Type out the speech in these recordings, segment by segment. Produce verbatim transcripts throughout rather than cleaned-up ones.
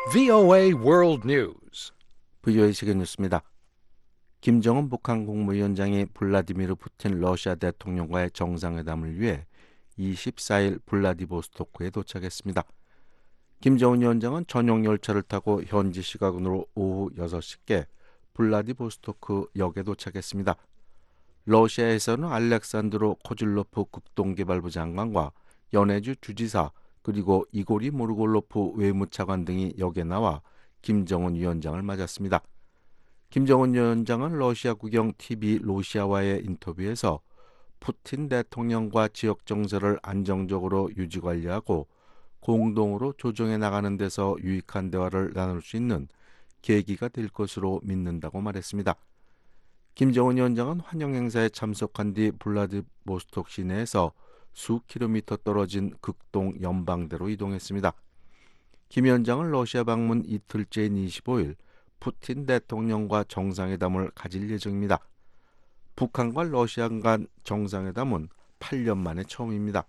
브이오에이 World News. 브이오에이 세계 뉴스입니다. 김정은 북한 국무위원장이 블라디미르 푸틴 러시아 대통령과의 정상회담을 위해 이십사일 블라디보스토크에 도착했습니다. 김정은 위원장은 전용 열차를 타고 현지 시각으로 오후 여섯 시께 블라디보스토크 역에 도착했습니다. 러시아에서는 알렉산드로 코즐로프 국동개발부 장관과 연해주 주지사 그리고 이고리 모르골로프 외무차관 등이 역에 나와 김정은 위원장을 맞았습니다. 김정은 위원장은 러시아 국영 티비 러시아와의 인터뷰에서 푸틴 대통령과 지역 정세를 안정적으로 유지 관리하고 공동으로 조정해 나가는 데서 유익한 대화를 나눌 수 있는 계기가 될 것으로 믿는다고 말했습니다. 김정은 위원장은 환영 행사에 참석한 뒤 블라디보스톡 시내에서 수 킬로미터 떨어진 극동 연방대로 이동했습니다. 김 위원장은 러시아 방문 이틀째인 이십오일 푸틴 대통령과 정상회담을 가질 예정입니다. 북한과 러시아 간 정상회담은 팔 년 만에 처음입니다.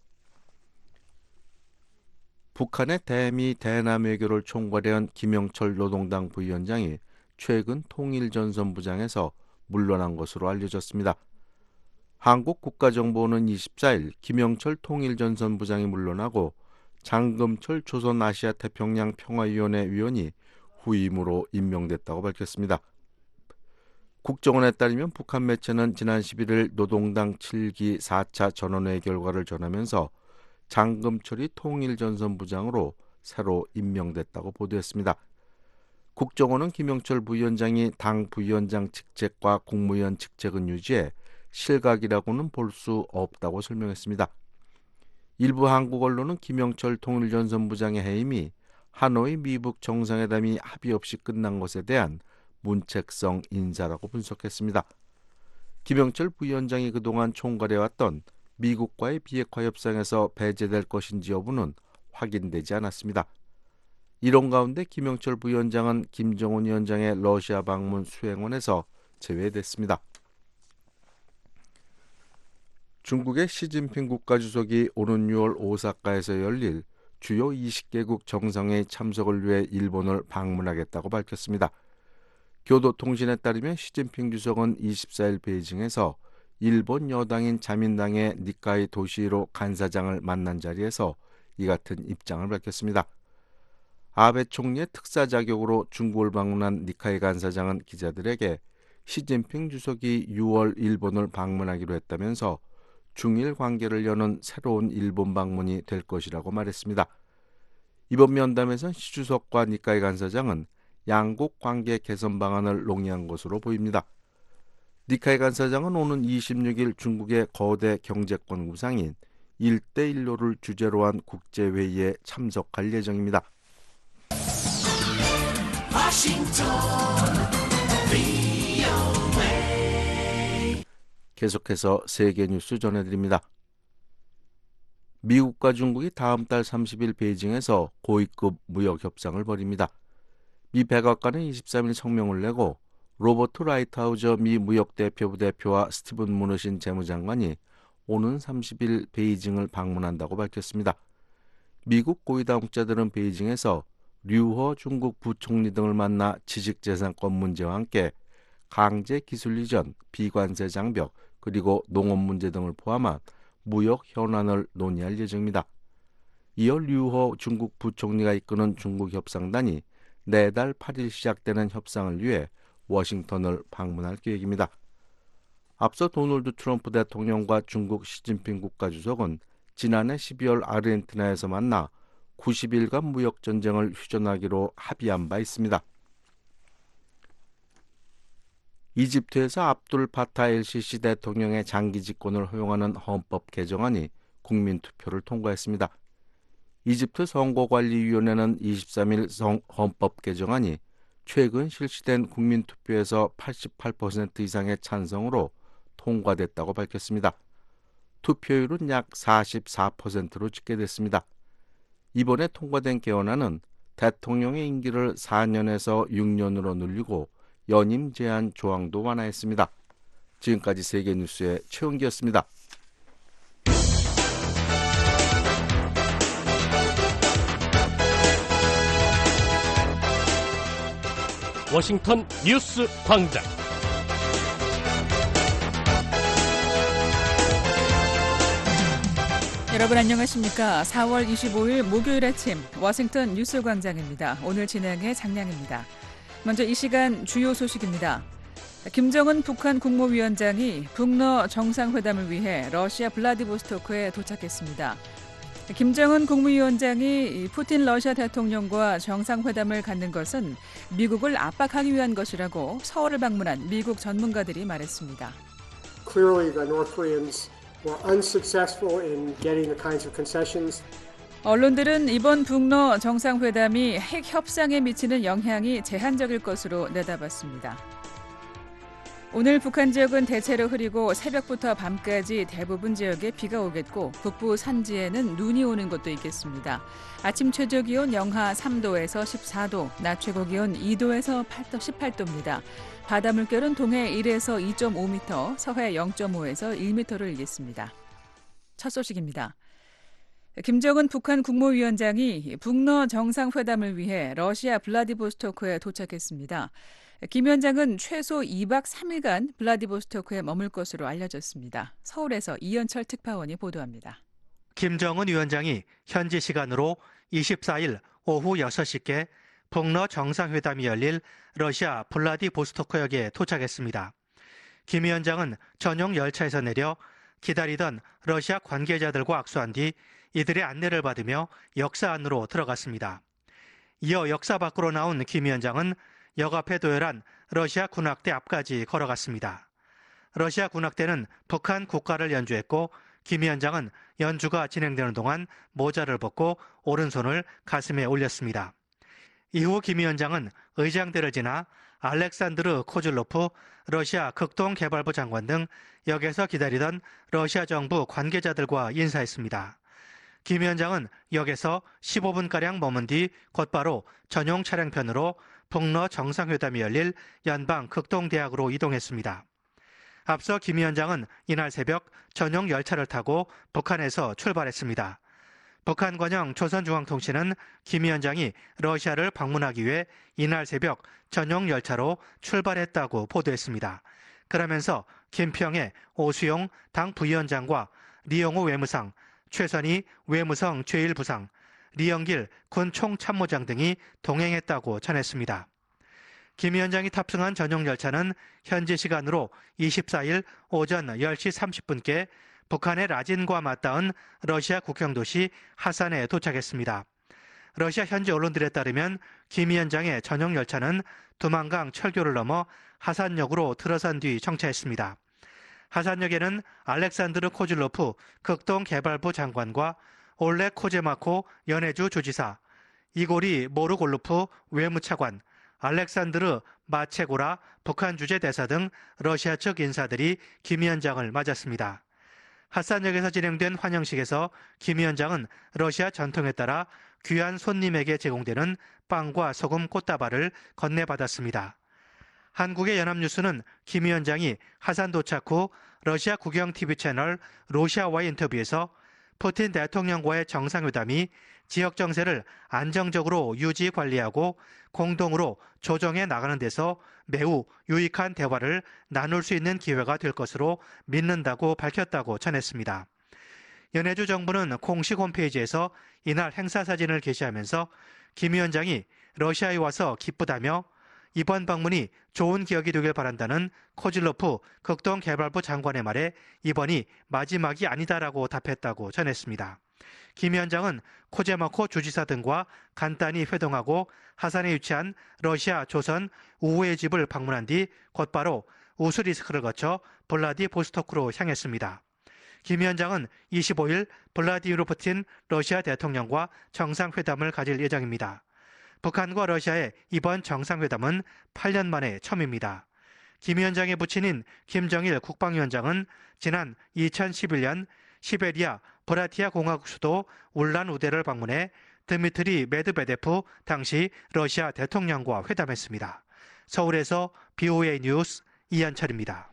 북한의 대미 대남 외교를 총괄한 김영철 노동당 부위원장이 최근 통일전선부장에서 물러난 것으로 알려졌습니다. 한국국가정보원은 이십사일 김영철 통일전선부장이 물러나고 장금철 조선아시아태평양 평화위원회 위원이 후임으로 임명됐다고 밝혔습니다. 국정원에 따르면 북한 매체는 지난 십일일 노동당 칠기 사차 전원회 결과를 전하면서 장금철이 통일전선부장으로 새로 임명됐다고 보도했습니다. 국정원은 김영철 부위원장이 당 부위원장 직책과 국무위원 직책은 유지해 실각이라고는 볼 수 없다고 설명했습니다. 일부 한국 언론은 김영철 통일전선부장의 해임이 하노이 미북 정상회담이 합의 없이 끝난 것에 대한 문책성 인사라고 분석했습니다. 김영철 부위원장이 그동안 총괄해왔던 미국과의 비핵화 협상에서 배제될 것인지 여부는 확인되지 않았습니다. 이런 가운데 김영철 부위원장은 김정은 위원장의 러시아 방문 수행원에서 제외됐습니다. 중국의 시진핑 국가주석이 오는 유월 오사카에서 열릴 주요 이십 개국 정상회의 참석을 위해 일본을 방문하겠다고 밝혔습니다. 교도통신에 따르면 시진핑 주석은 이십사일 베이징에서 일본 여당인 자민당의 니카이 도시히로 간사장을 만난 자리에서 이 같은 입장을 밝혔습니다. 아베 총리의 특사 자격으로 중국을 방문한 니카이 간사장은 기자들에게 시진핑 주석이 유월 일본을 방문하기로 했다면서 중일 관계를 여는 새로운 일본 방문이 될 것이라고 말했습니다. 이번 면담에선 시 주석과 니카이 간사장은 양국 관계 개선 방안을 논의한 것으로 보입니다. 니카이 간사장은 오는 이십육일 중국의 거대 경제권 구상인 일대일로를 주제로 한 국제회의에 참석할 예정입니다. 워싱턴 브이오에이 계속해서 세계 뉴스 전해드립니다. 미국과 중국이 다음 달 삼십일 베이징에서 고위급 무역 협상을 벌입니다. 미 백악관은 이십삼일 성명을 내고 로버트 라이트하우저 미 무역대표부 대표와 스티븐 무너신 재무장관이 오는 삼십일 베이징을 방문한다고 밝혔습니다. 미국 고위당국자들은 베이징에서 류허 중국 부총리 등을 만나 지식재산권 문제와 함께 강제 기술 이전, 비관세 장벽, 그리고 농업 문제 등을 포함한 무역 현안을 논의할 예정입니다. 이어 류허 중국 부총리가 이끄는 중국 협상단이 내달 팔일 시작되는 협상을 위해 워싱턴을 방문할 계획입니다. 앞서 도널드 트럼프 대통령과 중국 시진핑 국가주석은 지난해 십이월 아르헨티나에서 만나 구십일간 무역전쟁을 휴전하기로 합의한 바 있습니다. 이집트에서 압둘 파타 엘시시 대통령의 장기 집권을 허용하는 헌법 개정안이 국민투표를 통과했습니다. 이집트 선거관리위원회는 이십삼일 헌법 개정안이 최근 실시된 국민투표에서 팔십팔 퍼센트 이상의 찬성으로 통과됐다고 밝혔습니다. 투표율은 약 사십사 퍼센트로 집계됐습니다. 이번에 통과된 개헌안은 대통령의 임기를 사 년에서 육 년으로 늘리고 연임 제한 조항도 완화했습니다. 지금까지 세계뉴스의 최은기였습니다. 워싱턴 뉴스 광장. 여러분 안녕하십니까? 사월 이십오일 목요일 아침 워싱턴 뉴스 광장입니다. 오늘 진행의 장량입니다. 먼저 이 시간 주요 소식입니다. 김정은 북한 국무위원장이 북러 정상회담을 위해 러시아 블라디보스토크에 도착했습니다. 김정은 국무위원장이 푸틴 러시아 대통령과 정상회담을 갖는 것은 미국을 압박하기 위한 것이라고 서울을 방문한 미국 전문가들이 말했습니다. Clearly, the North Koreans were unsuccessful in getting the kinds of concessions. 언론들은 이번 북러 정상회담이 핵 협상에 미치는 영향이 제한적일 것으로 내다봤습니다. 오늘 북한 지역은 대체로 흐리고 새벽부터 밤까지 대부분 지역에 비가 오겠고 북부 산지에는 눈이 오는 곳도 있겠습니다. 아침 최저 기온 영하 삼도에서 십사도, 낮 최고 기온 이도에서 십팔도입니다. 바다 물결은 동해 일에서 이점오미터, 서해 영점오에서 일미터를 일겠습니다. 첫 소식입니다. 김정은 북한 국무위원장이 북러 정상회담을 위해 러시아 블라디보스토크에 도착했습니다. 김 위원장은 최소 이박 삼일간 블라디보스토크에 머물 것으로 알려졌습니다. 서울에서 이현철 특파원이 보도합니다. 김정은 위원장이 현지 시간으로 이십사일 오후 여섯시께 북러 정상회담이 열릴 러시아 블라디보스토크역에 도착했습니다. 김 위원장은 전용 열차에서 내려 기다리던 러시아 관계자들과 악수한 뒤 이들의 안내를 받으며 역사 안으로 들어갔습니다. 이어 역사 밖으로 나온 김 위원장은 역 앞에 도열한 러시아 군악대 앞까지 걸어갔습니다. 러시아 군악대는 북한 국가를 연주했고 김 위원장은 연주가 진행되는 동안 모자를 벗고 오른손을 가슴에 올렸습니다. 이후 김 위원장은 의장대를 지나 알렉산드르 코즐로프 러시아 극동개발부 장관 등 역에서 기다리던 러시아 정부 관계자들과 인사했습니다. 김 위원장은 역에서 십오분가량 머문 뒤 곧바로 전용 차량편으로 북러 정상회담이 열릴 연방 극동대학으로 이동했습니다. 앞서 김 위원장은 이날 새벽 전용 열차를 타고 북한에서 출발했습니다. 북한 관영 조선중앙통신은 김 위원장이 러시아를 방문하기 위해 이날 새벽 전용 열차로 출발했다고 보도했습니다. 그러면서 김평애, 오수용 당 부위원장과 리용호 외무상, 최선희 외무성 제일 부상, 리영길 군 총참모장 등이 동행했다고 전했습니다. 김 위원장이 탑승한 전용 열차는 현지 시간으로 이십사일 오전 열시 삼십분께 북한의 라진과 맞닿은 러시아 국경도시 하산에 도착했습니다. 러시아 현지 언론들에 따르면 김 위원장의 전용 열차는 두만강 철교를 넘어 하산역으로 들어선 뒤 정차했습니다. 하산역에는 알렉산드르 코즐로프 극동개발부 장관과 올레 코제마코 연해주 주지사, 이고리 모르골로프 외무차관, 알렉산드르 마체고라 북한 주재대사 등 러시아 측 인사들이 김 위원장을 맞았습니다. 하산역에서 진행된 환영식에서 김 위원장은 러시아 전통에 따라 귀한 손님에게 제공되는 빵과 소금 꽃다발을 건네받았습니다. 한국의 연합뉴스는 김 위원장이 하산 도착 후 러시아 국영 티비 채널 러시아와의 인터뷰에서 푸틴 대통령과의 정상회담이 지역 정세를 안정적으로 유지 관리하고 공동으로 조정해 나가는 데서 매우 유익한 대화를 나눌 수 있는 기회가 될 것으로 믿는다고 밝혔다고 전했습니다. 연해주 정부는 공식 홈페이지에서 이날 행사 사진을 게시하면서 김 위원장이 러시아에 와서 기쁘다며 이번 방문이 좋은 기억이 되길 바란다는 코즐로프 극동개발부 장관의 말에 이번이 마지막이 아니다라고 답했다고 전했습니다. 김 위원장은 코제마코 주지사 등과 간단히 회동하고 하산에 위치한 러시아 조선 우호의 집을 방문한 뒤 곧바로 우스리스크를 거쳐 블라디보스토크로 향했습니다. 김 위원장은 이십오일 블라디미르 푸틴 러시아 대통령과 정상회담을 가질 예정입니다. 북한과 러시아의 이번 정상회담은 팔년 만에 처음입니다. 김 위원장의 부친인 김정일 국방위원장은 지난 이천십일년 시베리아 브라티아 공화국 수도 울란우데를 방문해 드미트리 메드베데프 당시 러시아 대통령과 회담했습니다. 서울에서 비오에이 뉴스 이현철입니다.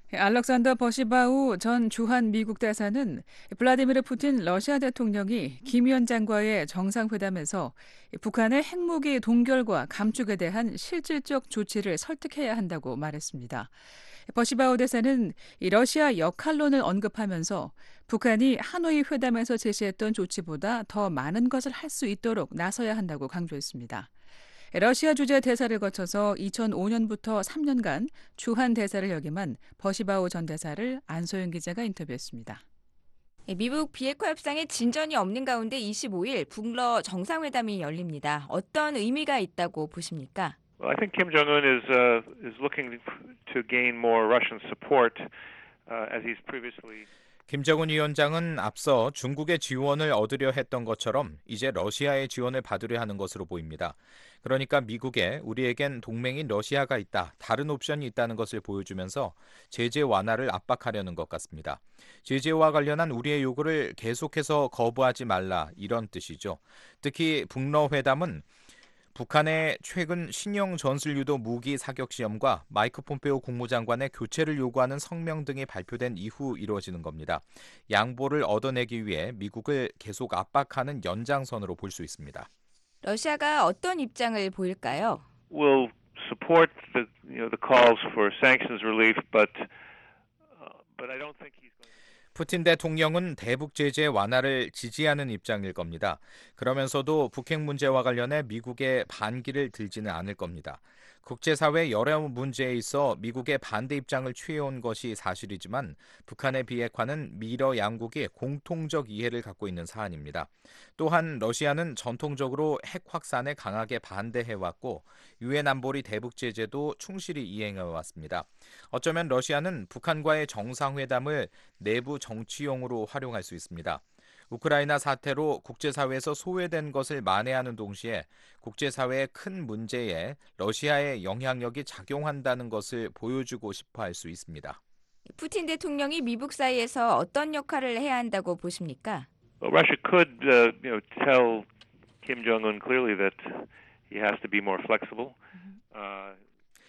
알렉산더 버시바우 전 주한 미국 대사는 블라디미르 푸틴 러시아 대통령이 김 위원장과의 정상회담에서 북한의 핵무기 동결과 감축에 대한 실질적 조치를 설득해야 한다고 말했습니다. 버시바우 대사는 이 러시아 역할론을 언급하면서 북한이 하노이 회담에서 제시했던 조치보다 더 많은 것을 할 수 있도록 나서야 한다고 강조했습니다. 러시아 주재 대사를 거쳐서 이천오 년부터 삼 년간 주한 대사를 역임한 버시바우 전 대사를 안소영 기자가 인터뷰했습니다. 미국 비핵화 협상에 진전이 없는 가운데 이십오 일 북러 정상회담이 열립니다. 어떤 의미가 있다고 보십니까? Well, I think Kim Jong-un is uh, is looking to gain more Russian support uh, as he's previously. 김정은 위원장은 앞서 중국의 지원을 얻으려 했던 것처럼 이제 러시아의 지원을 받으려 하는 것으로 보입니다. 그러니까 미국에 우리에겐 동맹인 러시아가 있다, 다른 옵션이 있다는 것을 보여주면서 제재 완화를 압박하려는 것 같습니다. 제재와 관련한 우리의 요구를 계속해서 거부하지 말라, 이런 뜻이죠. 특히 북러 회담은 북한의 최근 신형 전술유도 무기 사격 시험과 마이크 폼페오 국무장관의 교체를 요구하는 성명 등이 발표된 이후 이루어지는 겁니다. 양보를 얻어내기 위해 미국을 계속 압박하는 연장선으로 볼 수 있습니다. 러시아가 어떤 입장을 보일까요? We'll support the you know the calls for sanctions relief, but uh, but I don't think he's going to. 푸틴 대통령은 대북 제재 완화를 지지하는 입장일 겁니다. 그러면서도 북핵 문제와 관련해 미국의 반기를 들지는 않을 겁니다. 국제사회 여러 문제에 있어 미국의 반대 입장을 취해온 것이 사실이지만 북한의 비핵화는 미러 양국이 공통적 이해를 갖고 있는 사안입니다. 또한 러시아는 전통적으로 핵 확산에 강하게 반대해왔고 유엔 안보리 대북 제재도 충실히 이행해왔습니다. 어쩌면 러시아는 북한과의 정상회담을 내부 정치용으로 활용할 수 있습니다. 우크라이나 사태로 국제사회에서 소외된 것을 만회하는 동시에 국제사회의 큰 문제에 러시아의 영향력이 작용한다는 것을 보여주고 싶어 할 수 있습니다. 푸틴 대통령이 미국 사이에서 어떤 역할을 해야 한다고 보십니까? Well, Russia could uh, you know tell Kim Jong-un clearly that he has to be more flexible. Uh,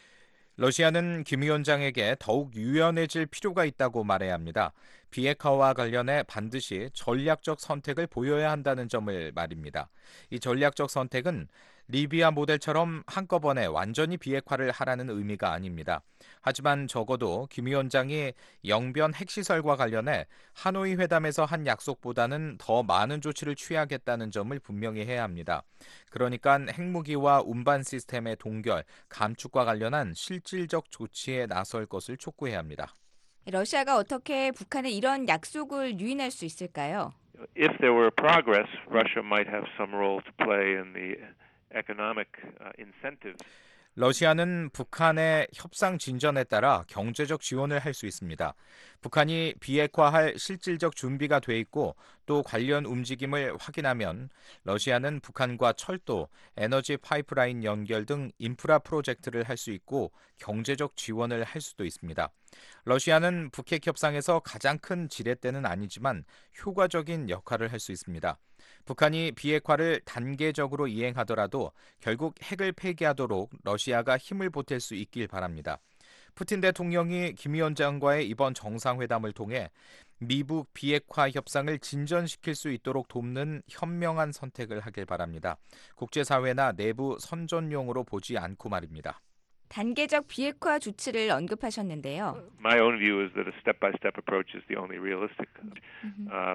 러시아는 김 위원장에게 더욱 유연해질 필요가 있다고 말해야 합니다. 비핵화와 관련해 반드시 전략적 선택을 보여야 한다는 점을 말입니다. 이 전략적 선택은 리비아 모델처럼 한꺼번에 완전히 비핵화를 하라는 의미가 아닙니다. 하지만 적어도 김 위원장이 영변 핵시설과 관련해 하노이 회담에서 한 약속보다는 더 많은 조치를 취하겠다는 점을 분명히 해야 합니다. 그러니까 핵무기와 운반 시스템의 동결, 감축과 관련한 실질적 조치에 나설 것을 촉구해야 합니다. 러시아가 어떻게 북한의 이런 약속을 유인할 수 있을까요? If there were progress, Russia might have some role to play in the economic uh, incentives. 러시아는 북한의 협상 진전에 따라 경제적 지원을 할 수 있습니다. 북한이 비핵화할 실질적 준비가 돼 있고 또 관련 움직임을 확인하면 러시아는 북한과 철도, 에너지 파이프라인 연결 등 인프라 프로젝트를 할 수 있고 경제적 지원을 할 수도 있습니다. 러시아는 북핵 협상에서 가장 큰 지렛대는 아니지만 효과적인 역할을 할 수 있습니다. 북한이 비핵화를 단계적으로 이행하더라도 결국 핵을 폐기하도록 러시아가 힘을 보탤 수 있길 바랍니다. 푸틴 대통령이 김 위원장과의 이번 정상회담을 통해 미북 비핵화 협상을 진전시킬 수 있도록 돕는 현명한 선택을 하길 바랍니다. 국제사회나 내부 선전용으로 보지 않고 말입니다. 단계적 비핵화 조치를 언급하셨는데요. My own view is that a step-by-step approach is the only realistic. Uh,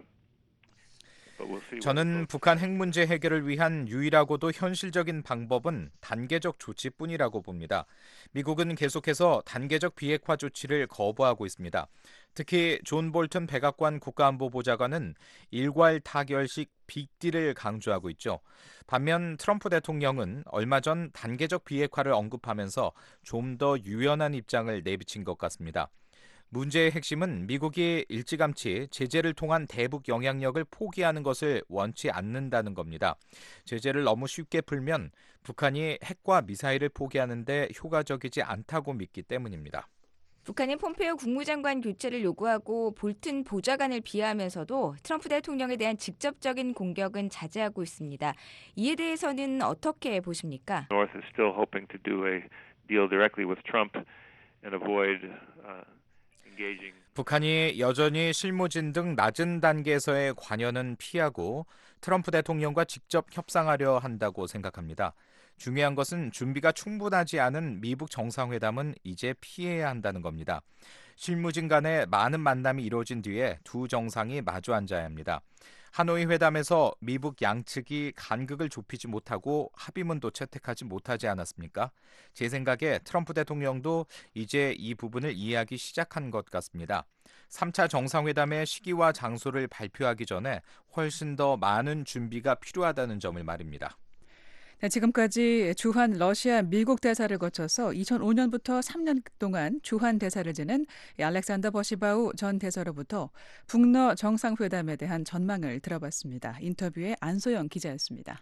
저는 북한 핵 문제 해결을 위한 유일하고도 현실적인 방법은 단계적 조치뿐이라고 봅니다. 미국은 계속해서 단계적 비핵화 조치를 거부하고 있습니다. 특히 존 볼튼 백악관 국가안보보좌관은 일괄 타결식 빅딜을 강조하고 있죠. 반면 트럼프 대통령은 얼마 전 단계적 비핵화를 언급하면서 좀 더 유연한 입장을 내비친 것 같습니다. 문제의 핵심은 미국이 일찌감치 제재를 통한 대북 영향력을 포기하는 것을 원치 않는다는 겁니다. 제재를 너무 쉽게 풀면 북한이 핵과 미사일을 포기하는 데 효과적이지 않다고 믿기 때문입니다. 북한은 폼페이오 국무장관 교체를 요구하고 볼튼 보좌관을 비하하면서도 트럼프 대통령에 대한 직접적인 공격은 자제하고 있습니다. 이에 대해서는 어떻게 보십니까? North is still hoping to do a deal directly with Trump and avoid uh, engaging. 북한이 여전히 실무진 등 낮은 단계에서의 관여는 피하고 트럼프 대통령과 직접 협상하려 한다고 생각합니다. 중요한 것은 준비가 충분하지 않은 미북 정상회담은 이제 피해야 한다는 겁니다. 실무진 간의 많은 만남이 이루어진 뒤에 두 정상이 마주 앉아야 합니다. 하노이 회담에서 미북 양측이 간극을 좁히지 못하고 합의문도 채택하지 못하지 않았습니까? 제 생각에 트럼프 대통령도 이제 이 부분을 이해하기 시작한 것 같습니다. 삼 차 정상회담의 시기와 장소를 발표하기 전에 훨씬 더 많은 준비가 필요하다는 점을 말입니다. 네, 지금까지 주한 러시아 미국 대사를 거쳐서 이천오 년부터 삼 년 동안 주한 대사를 지낸 알렉산더 버시바우 전 대사로부터 북러 정상회담에 대한 전망을 들어봤습니다. 인터뷰에 안소영 기자였습니다.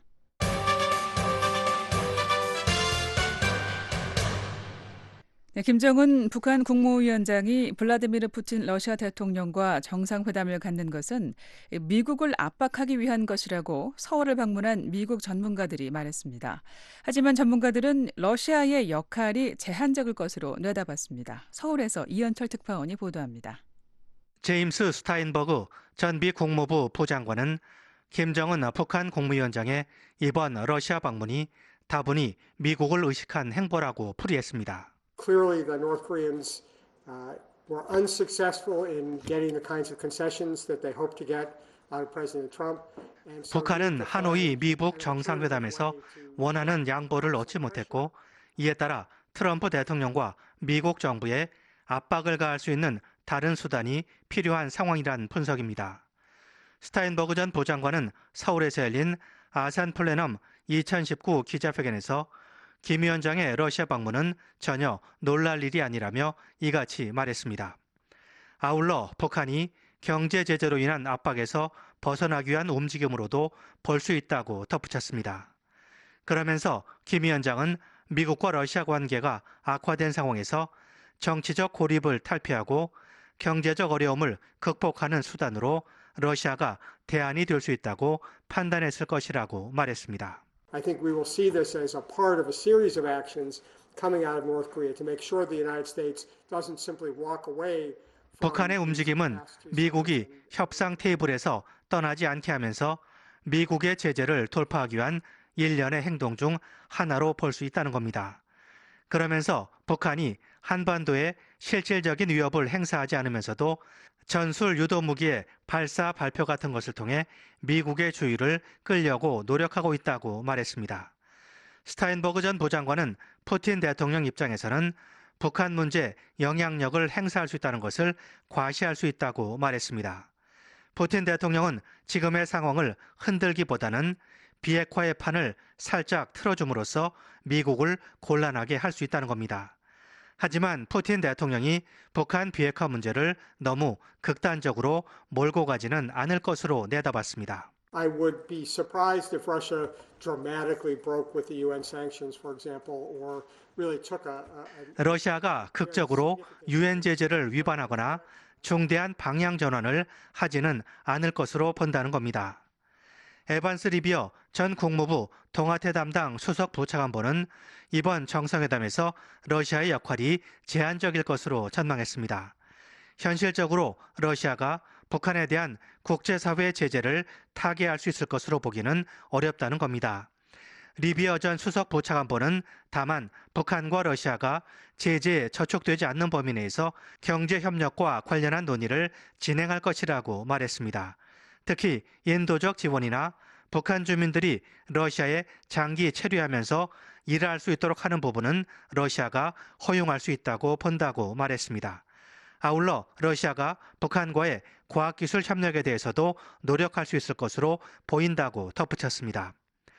네, 김정은 북한 국무위원장이 블라디미르 푸틴 러시아 대통령과 정상회담을 갖는 것은 미국을 압박하기 위한 것이라고 서울을 방문한 미국 전문가들이 말했습니다. 하지만 전문가들은 러시아의 역할이 제한적일 것으로 내다봤습니다. 서울에서 이현철 특파원이 보도합니다. 제임스 스타인버그 전 미 국무부 부장관은 김정은 북한 국무위원장의 이번 러시아 방문이 다분히 미국을 의식한 행보라고 풀이했습니다. Clearly, the North Koreans uh, were unsuccessful in getting the kinds of concessions that they hoped to get out of President Trump. And so 북한은 하노이 미북 정상회담에서 원하는 양보를 얻지 못했고 이에 따라 트럼프 대통령과 미국 정부에 압박을 가할 수 있는 다른 수단이 필요한 상황이란 분석입니다. 스타인버그 전 부장관은 서울에서 열린 아산 플래넘 이천십구 기자회견에서 김 위원장의 러시아 방문은 전혀 놀랄 일이 아니라며 이같이 말했습니다. 아울러 북한이 경제 제재로 인한 압박에서 벗어나기 위한 움직임으로도 볼 수 있다고 덧붙였습니다. 그러면서 김 위원장은 미국과 러시아 관계가 악화된 상황에서 정치적 고립을 탈피하고 경제적 어려움을 극복하는 수단으로 러시아가 대안이 될 수 있다고 판단했을 것이라고 말했습니다. I think we will see this as a part of a series of actions coming out of North Korea to make sure the United States doesn't simply walk away. 북한의 움직임은 미국이 협상 테이블에서 떠나지 않게 하면서 미국의 제재를 돌파하기 위한 일련의 행동 중 하나로 볼 수 있다는 겁니다. 그러면서 북한이 한반도에 실질적인 위협을 행사하지 않으면서도 전술 유도 무기의 발사 발표 같은 것을 통해 미국의 주의를 끌려고 노력하고 있다고 말했습니다. 스타인버그 전 부장관은 푸틴 대통령 입장에서는 북한 문제에 영향력을 행사할 수 있다는 것을 과시할 수 있다고 말했습니다. 푸틴 대통령은 지금의 상황을 흔들기보다는 비핵화의 판을 살짝 틀어줌으로써 미국을 곤란하게 할 수 있다는 겁니다. 하지만 푸틴 대통령이 북한 비핵화 문제를 너무 극단적으로 몰고 가지는 않을 것으로 내다봤습니다. I would be surprised if Russia dramatically broke with the 유엔 sanctions, for example, or really took a, a... 러시아가 극적으로 유엔 제재를 위반하거나 중대한 방향 전환을 하지는 않을 것으로 본다는 겁니다. 에반스 리비어 전 국무부 동아태 담당 수석 부차관보는 이번 정상회담에서 러시아의 역할이 제한적일 것으로 전망했습니다. 현실적으로 러시아가 북한에 대한 국제사회의 제재를 타개할 수 있을 것으로 보기는 어렵다는 겁니다. 리비어 전 수석 부차관보는 다만 북한과 러시아가 제재에 저촉되지 않는 범위 내에서 경제협력과 관련한 논의를 진행할 것이라고 말했습니다. 특히 인도적 지원이나 북한 주민들이 러시아에 장기 체류하면서 일할 수 있도록 하는 부분은 러시아가 허용할 수 있다고 본다고 말했습니다. 아울러 러시아가 북한과의 과학기술 협력에 대해서도 노력할 수 있을 것으로 보인다고 덧붙였습니다.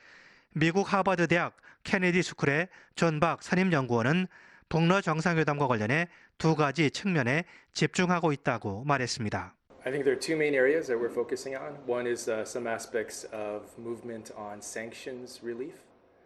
미국 하버드 대학 케네디 스쿨의 존 박 선임연구원은 북러 정상회담과 관련해 두 가지 측면에 집중하고 있다고 말했습니다. I think there are two main areas that we're focusing on. One is uh, some aspects of movement on sanctions relief.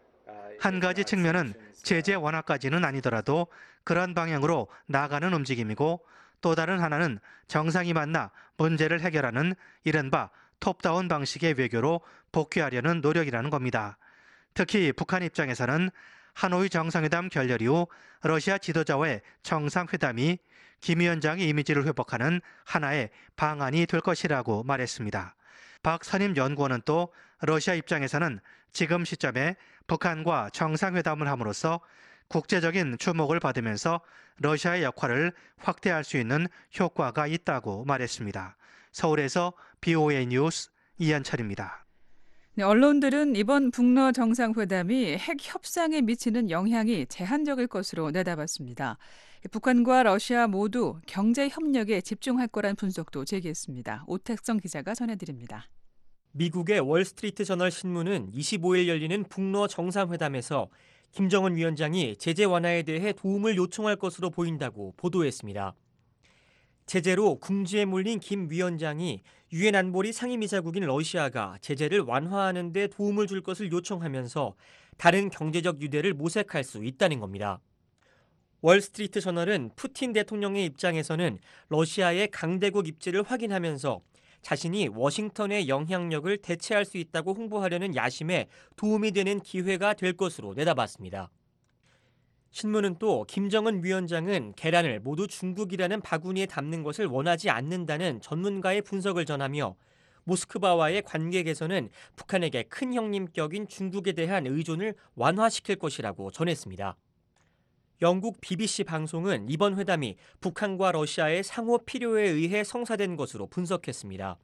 한 가지 측면은 제재 완화까지는 아니더라도 그런 방향으로 나가는 움직임이고 또 다른 하나는 정상이 만나 문제를 해결하는 이른바 톱다운 방식의 외교로 복귀하려는 노력이라는 겁니다. 특히 북한 입장에서는 하노이 정상회담 결렬 이후 러시아 지도자와의 정상회담이 김 위원장의 이미지를 회복하는 하나의 방안이 될 것이라고 말했습니다. 박선임 연구원은 또 러시아 입장에서는 지금 시점에 북한과 정상회담을 함으로써 국제적인 주목을 받으면서 러시아의 역할을 확대할 수 있는 효과가 있다고 말했습니다. 서울에서 비오에이 뉴스 이현철입니다. 네, 언론들은 이번 북러 정상회담이 핵 협상에 미치는 영향이 제한적일 것으로 내다봤습니다. 북한과 러시아 모두 경제 협력에 집중할 거란 분석도 제기했습니다. 오택성 기자가 전해드립니다. 미국의 월스트리트 저널 신문은 이십오일 열리는 북러 정상회담에서 김정은 위원장이 제재 완화에 대해 도움을 요청할 것으로 보인다고 보도했습니다. 제재로 궁지에 몰린 김 위원장이 유엔 안보리 상임이사국인 러시아가 제재를 완화하는 데 도움을 줄 것을 요청하면서 다른 경제적 유대를 모색할 수 있다는 겁니다. 월스트리트 저널은 푸틴 대통령의 입장에서는 러시아의 강대국 입지를 확인하면서 자신이 워싱턴의 영향력을 대체할 수 있다고 홍보하려는 야심에 도움이 되는 기회가 될 것으로 내다봤습니다. 신문은 또 김정은 위원장은 계란을 모두 중국이라는 바구니에 담는 것을 원하지 않는다는 전문가의 분석을 전하며 모스크바와의 관계 개선은 북한에게 큰 형님격인 중국에 대한 의존을 완화시킬 것이라고 전했습니다. 영국 비비씨 방송은 이번 회담이 북한과 러시아의 상호 필요에 의해 성사된 것으로 분석했습니다.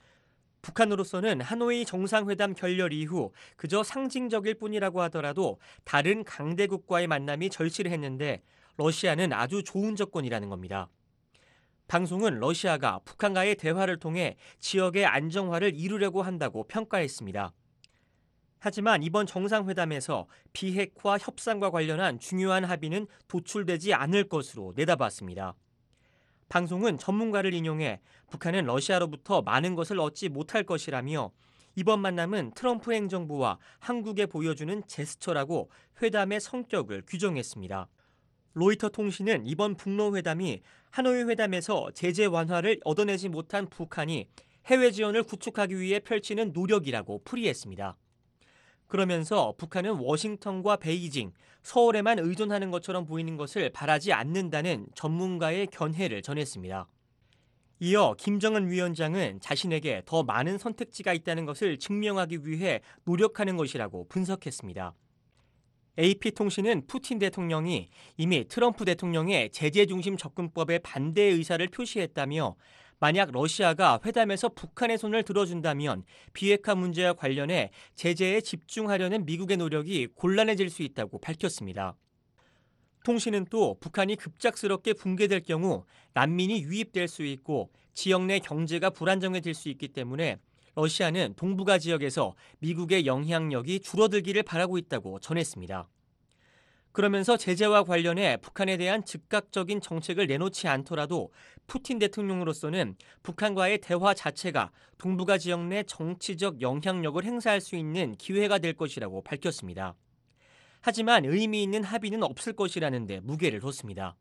북한으로서는 하노이 정상회담 결렬 이후 그저 상징적일 뿐이라고 하더라도 다른 강대국과의 만남이 절실을 했는데 러시아는 아주 좋은 조건이라는 겁니다. 방송은 러시아가 북한과의 대화를 통해 지역의 안정화를 이루려고 한다고 평가했습니다. 하지만 이번 정상회담에서 비핵화 협상과 관련한 중요한 합의는 도출되지 않을 것으로 내다봤습니다. 방송은 전문가를 인용해 북한은 러시아로부터 많은 것을 얻지 못할 것이라며 이번 만남은 트럼프 행정부와 한국에 보여주는 제스처라고 회담의 성격을 규정했습니다. 로이터 통신은 이번 북러 회담이 하노이 회담에서 제재 완화를 얻어내지 못한 북한이 해외 지원을 구축하기 위해 펼치는 노력이라고 풀이했습니다. 그러면서 북한은 워싱턴과 베이징, 서울에만 의존하는 것처럼 보이는 것을 바라지 않는다는 전문가의 견해를 전했습니다. 이어 김정은 위원장은 자신에게 더 많은 선택지가 있다는 것을 증명하기 위해 노력하는 것이라고 분석했습니다. 에이피통신은 푸틴 대통령이 이미 트럼프 대통령의 제재 중심 접근법에 반대 의사를 표시했다며 만약 러시아가 회담에서 북한의 손을 들어준다면 비핵화 문제와 관련해 제재에 집중하려는 미국의 노력이 곤란해질 수 있다고 밝혔습니다. 통신은 또 북한이 급작스럽게 붕괴될 경우 난민이 유입될 수 있고 지역 내 경제가 불안정해질 수 있기 때문에 러시아는 동북아 지역에서 미국의 영향력이 줄어들기를 바라고 있다고 전했습니다. 그러면서 제재와 관련해 북한에 대한 즉각적인 정책을 내놓지 않더라도 푸틴 대통령으로서는 북한과의 대화 자체가 동북아 지역 내 정치적 영향력을 행사할 수 있는 기회가 될 것이라고 밝혔습니다. 하지만 의미 있는 합의는 없을 것이라는 데 무게를 뒀습니다.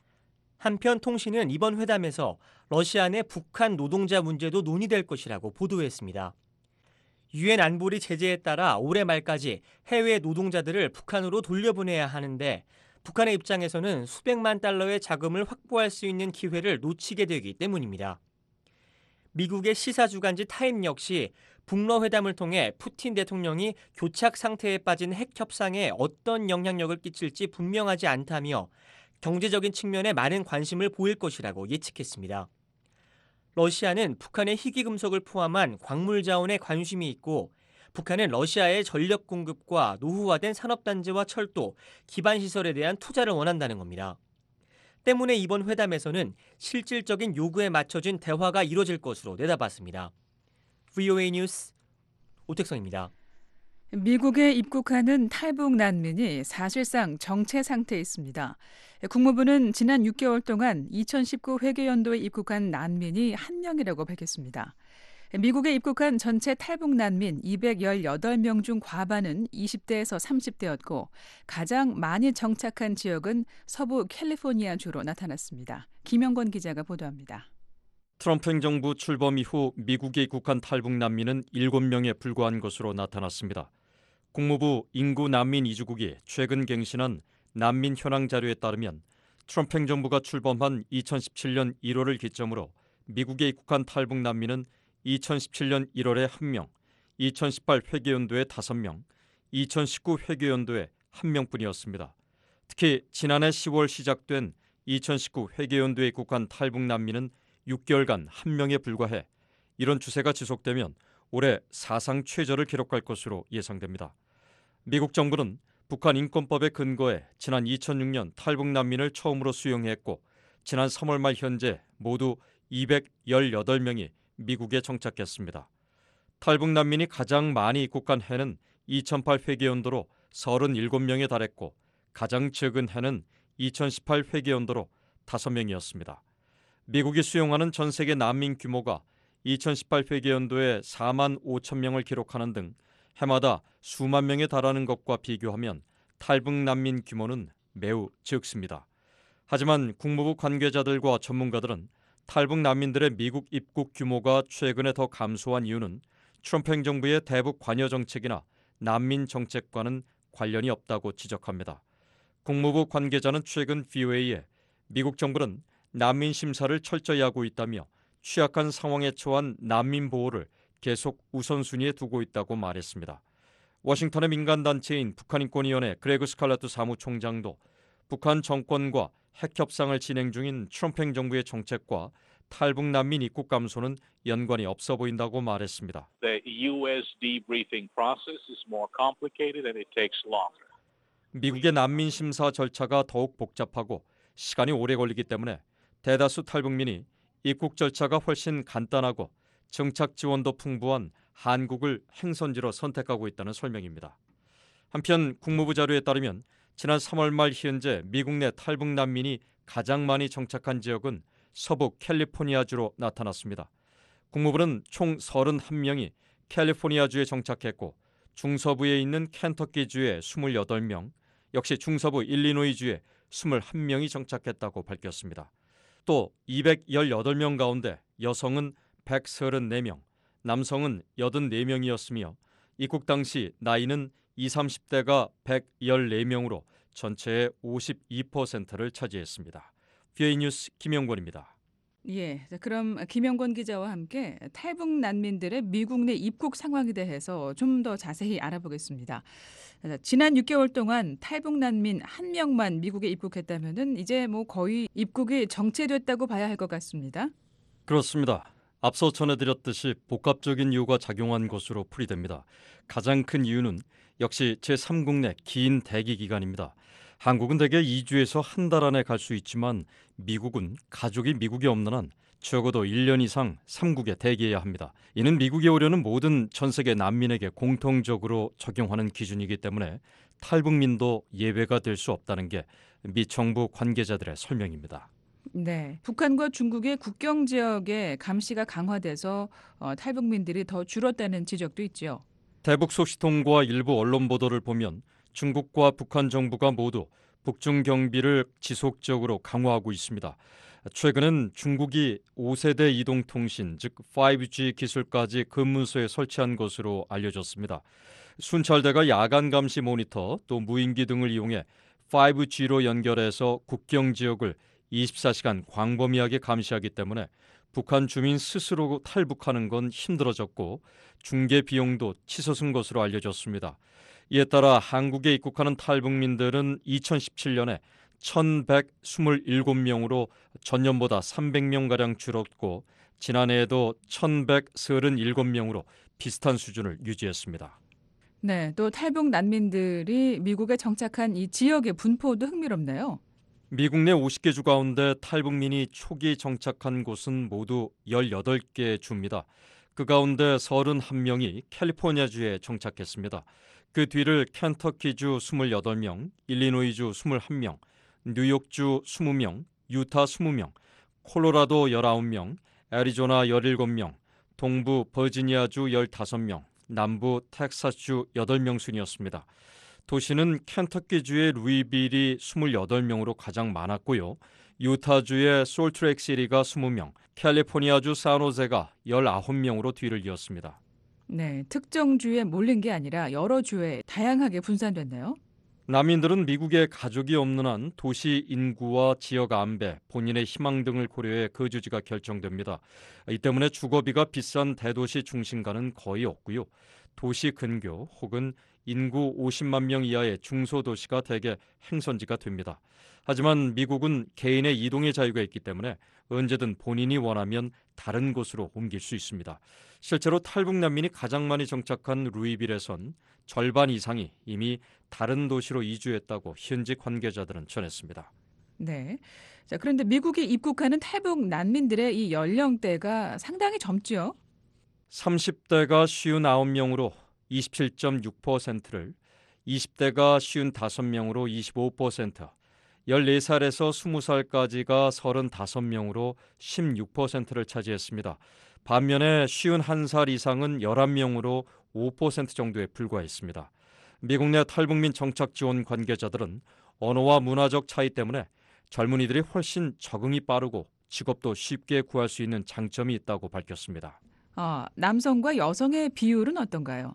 한편 통신은 이번 회담에서 러시아 내 북한 노동자 문제도 논의될 것이라고 보도했습니다. 유엔 안보리 제재에 따라 올해 말까지 해외 노동자들을 북한으로 돌려보내야 하는데 북한의 입장에서는 수백만 달러의 자금을 확보할 수 있는 기회를 놓치게 되기 때문입니다. 미국의 시사주간지 타임 역시 북러 회담을 통해 푸틴 대통령이 교착 상태에 빠진 핵 협상에 어떤 영향력을 끼칠지 분명하지 않다며 경제적인 측면에 많은 관심을 보일 것이라고 예측했습니다. 러시아는 북한의 희귀금속을 포함한 광물 자원에 관심이 있고 북한은 러시아의 전력 공급과 노후화된 산업단지와 철도, 기반시설에 대한 투자를 원한다는 겁니다. 때문에 이번 회담에서는 실질적인 요구에 맞춰진 대화가 이뤄질 것으로 내다봤습니다. 브이오에이 뉴스 오택성입니다. 미국에 입국하는 탈북 난민이 사실상 정체 상태에 있습니다. 국무부는 지난 육 개월 동안 이천십구 회계연도에 입국한 난민이 한 명이라고 밝혔습니다. 미국에 입국한 전체 탈북 난민 이백십팔 명 중 과반은 이십 대에서 삼십 대였고 가장 많이 정착한 지역은 서부 캘리포니아주로 나타났습니다. 김영건 기자가 보도합니다. 트럼프 행정부 출범 이후 미국에 입국한 탈북 난민은 일곱 명에 불과한 것으로 나타났습니다. 국무부 인구 난민 이주국이 최근 갱신한 난민 현황 자료에 따르면 트럼프 행정부가 출범한 이천십칠 년 일월을 기점으로 미국에 입국한 탈북 난민은 이천십칠 년 일월에 한 명, 이천십팔 회계연도에 다섯 명, 이천십구 회계연도에 한 명뿐이었습니다. 특히 지난해 시월 시작된 이천십구 회계연도에 입국한 탈북 난민은 육 개월간 한 명에 불과해 이런 추세가 지속되면 올해 사상 최저를 기록할 것으로 예상됩니다. 미국 정부는 북한 인권법에 근거해 지난 이천육 년 탈북 난민을 처음으로 수용했고 지난 삼월 말 현재 모두 이백십팔 명이 미국에 정착했습니다. 탈북 난민이 가장 많이 입국한 해는 이천팔 회계연도로 삼십칠 명에 달했고 가장 적은 해는 이천십팔 회계연도로 다섯 명이었습니다. 미국이 수용하는 전 세계 난민 규모가 이천십팔 회계연도에 사만 오천 명을 기록하는 등 해마다 수만 명에 달하는 것과 비교하면 탈북 난민 규모는 매우 적습니다. 하지만 국무부 관계자들과 전문가들은 탈북 난민들의 미국 입국 규모가 최근에 더 감소한 이유는 트럼프 행정부의 대북 관여 정책이나 난민 정책과는 관련이 없다고 지적합니다. 국무부 관계자는 최근 브이오에이에 미국 정부는 난민 심사를 철저히 하고 있다며 취약한 상황에 처한 난민 보호를 계속 우선순위에 두고 있다고 말했습니다. 워싱턴의 민간단체인 북한인권위원회 그레그 스칼라트 사무총장도 북한 정권과 핵협상을 진행 중인 트럼프 행정부의 정책과 탈북 난민 입국 감소는 연관이 없어 보인다고 말했습니다. The U S debriefing process is more complicated and it takes longer. 미국의 난민 심사 절차가 더욱 복잡하고 시간이 오래 걸리기 때문에 대다수 탈북민이 입국 절차가 훨씬 간단하고 정착 지원도 풍부한 한국을 행선지로 선택하고 있다는 설명입니다. 한편 국무부 자료에 따르면 지난 삼월 말 현재 미국 내 탈북 난민이 가장 많이 정착한 지역은 서부 캘리포니아주로 나타났습니다. 국무부는 총 삼십일 명이 캘리포니아주에 정착했고 중서부에 있는 켄터키주에 이십팔 명, 역시 중서부 일리노이주에 이십일 명이 정착했다고 밝혔습니다. 또 이백십팔 명 가운데 여성은 백삼십사 명, 남성은 팔십사 명이었으며 입국 당시 나이는 이십, 삼십 대가 백십사 명으로 전체의 오십이 퍼센트를 차지했습니다. 브이오에이 뉴스 김영권입니다. 예, 자, 그럼 김영권 기자와 함께 탈북 난민들의 미국 내 입국 상황에 대해서 좀 더 자세히 알아보겠습니다. 자, 지난 육 개월 동안 탈북 난민 한 명만 미국에 입국했다면은 이제 뭐 거의 입국이 정체됐다고 봐야 할 것 같습니다. 그렇습니다. 앞서 전해드렸듯이 복합적인 이유가 작용한 것으로 풀이됩니다. 가장 큰 이유는 역시 제삼국 내 긴 대기 기간입니다. 한국은 대개 이 주에서 한 달 안에 갈 수 있지만 미국은 가족이 미국에 없는 한 적어도 일 년 이상 삼국에 대기해야 합니다. 이는 미국에 오려는 모든 전 세계 난민에게 공통적으로 적용하는 기준이기 때문에 탈북민도 예외가 될 수 없다는 게 미 정부 관계자들의 설명입니다. 네, 북한과 중국의 국경 지역에 감시가 강화돼서 어, 탈북민들이 더 줄었다는 지적도 있죠. 대북 소식통과 일부 언론 보도를 보면 중국과 북한 정부가 모두 북중 경비를 지속적으로 강화하고 있습니다. 최근엔 중국이 오 세대 이동통신, 즉 파이브지 기술까지 근무소에 설치한 것으로 알려졌습니다. 순찰대가 야간 감시 모니터 또 무인기 등을 이용해 파이브지로 연결해서 국경 지역을 이십사 시간 광범위하게 감시하기 때문에 북한 주민 스스로 탈북하는 건 힘들어졌고 중개 비용도 치솟은 것으로 알려졌습니다. 이에 따라 한국에 입국하는 탈북민들은 이천십칠 년에 천백이십칠 명으로 전년보다 삼백 명가량 줄었고 지난해에도 천백삼십칠 명으로 비슷한 수준을 유지했습니다. 네, 또 탈북 난민들이 미국에 정착한 이 지역의 분포도 흥미롭네요. 미국 내 오십 개 주 가운데 탈북민이 초기 정착한 곳은 모두 열여덟 개 주입니다. 그 가운데 삼십일 명이 캘리포니아주에 정착했습니다. 그 뒤를 켄터키주 이십팔 명, 일리노이주 이십일 명, 뉴욕주 이십 명, 유타 이십 명, 콜로라도 십구 명, 애리조나 십칠 명, 동부 버지니아주 십오 명, 남부 텍사스주 여덟 명 순이었습니다. 도시는 켄터키주의 루이빌이 이십팔 명으로 가장 많았고요. 유타주의 솔트레이크시티가 이십 명, 캘리포니아주 산호세가 십구 명으로 뒤를 이었습니다. 네, 특정 주에 몰린 게 아니라 여러 주에 다양하게 분산됐네요. 난민들은 미국에 가족이 없는 한 도시 인구와 지역 안배, 본인의 희망 등을 고려해 거주지가 결정됩니다. 이 때문에 주거비가 비싼 대도시 중심가는 거의 없고요. 도시 근교 혹은 인구 오십만 명 이하의 중소도시가 대개 행선지가 됩니다. 하지만 미국은 개인의 이동의 자유가 있기 때문에 언제든 본인이 원하면 다른 곳으로 옮길 수 있습니다. 실제로 탈북 난민이 가장 많이 정착한 루이빌에선 절반 이상이 이미 다른 도시로 이주했다고 현지 관계자들은 전했습니다. 네. 자, 그런데 미국에 입국하는 탈북 난민들의 이 연령대가 상당히 젊죠. 삼십 대가 오십구 명으로 이십칠 점 육 퍼센트를, 이십 대가 오십오 명으로 이십오 퍼센트, 열네 살에서 스무 살까지가 서른다섯 명으로 십육 퍼센트를 차지했습니다. 반면에 오십일 살 이상은 열한 명으로 오 퍼센트 정도에 불과했습니다. 미국 내 탈북민 정착 지원 관계자들은 언어와 문화적 차이 때문에 젊은이들이 훨씬 적응이 빠르고 직업도 쉽게 구할 수 있는 장점이 있다고 밝혔습니다. 아, 남성과 여성의 비율은 어떤가요?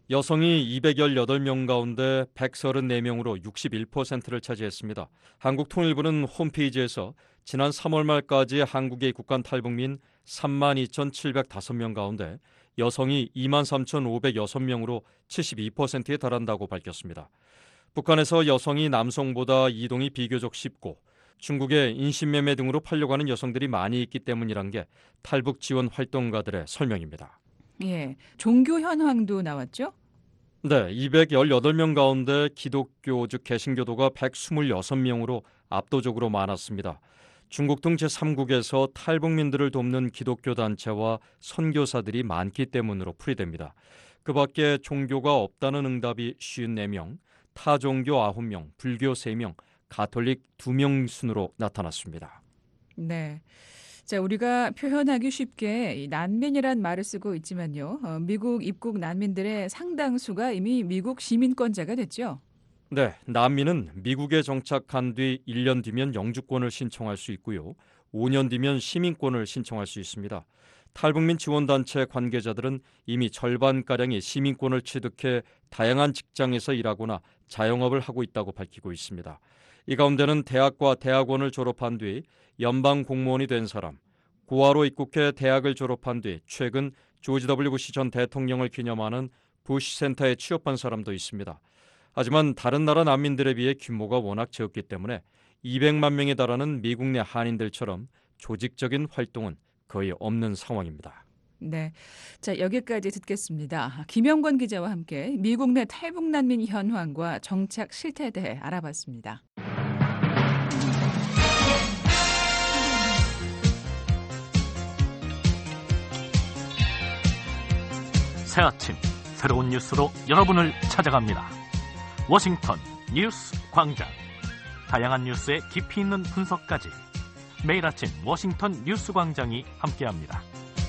여성이 이백십팔 명 가운데 백삼십사 명으로 육십일 퍼센트를 차지했습니다. 한국통일부는 홈페이지에서 지난 삼월 말까지 한국에 입국한 탈북민 삼만 이천칠백오 명 가운데 여성이 이만 삼천오백육 명으로 칠십이 퍼센트에 달한다고 밝혔습니다. 북한에서 여성이 남성보다 이동이 비교적 쉽고 중국에 인신매매 등으로 팔려가는 여성들이 많이 있기 때문이란 게 탈북 지원 활동가들의 설명입니다. 예, 종교 현황도 나왔죠? 네, 이백십팔 명 가운데 기독교 즉 개신교도가 백이십육 명으로 압도적으로 많았습니다. 중국 등 제삼국에서 탈북민들을 돕는 기독교 단체와 선교사들이 많기 때문으로 풀이됩니다. 그 밖에 종교가 없다는 응답이 오십사 명, 타종교 아홉 명, 불교 세 명, 가톨릭 두 명 순으로 나타났습니다. 네. 자, 우리가 표현하기 쉽게 이 난민이란 말을 쓰고 있지만요. 어, 미국 입국 난민들의 상당수가 이미 미국 시민권자가 됐죠. 네, 난민은 미국에 정착한 뒤 일 년 뒤면 영주권을 신청할 수 있고요. 오 년 뒤면 시민권을 신청할 수 있습니다. 탈북민 지원단체 관계자들은 이미 절반가량이 시민권을 취득해 다양한 직장에서 일하거나 자영업을 하고 있다고 밝히고 있습니다. 이 가운데는 대학과 대학원을 졸업한 뒤 연방 공무원이 된 사람, 고아로 입국해 대학을 졸업한 뒤 최근 조지 더블유 부시 전 대통령을 기념하는 부시 센터에 취업한 사람도 있습니다. 하지만 다른 나라 난민들에 비해 규모가 워낙 적기 때문에 이백만 명에 달하는 미국 내 한인들처럼 조직적인 활동은 거의 없는 상황입니다. 네, 자 여기까지 듣겠습니다. 김영권 기자와 함께 미국 내 탈북 난민 현황과 정착 실태에 대해 알아봤습니다. 새 아침 새로운 뉴스로 여러분을 찾아갑니다. 워싱턴 뉴스 광장. 다양한 뉴스의 깊이 있는 분석까지 매일 아침 워싱턴 뉴스 광장이 함께합니다.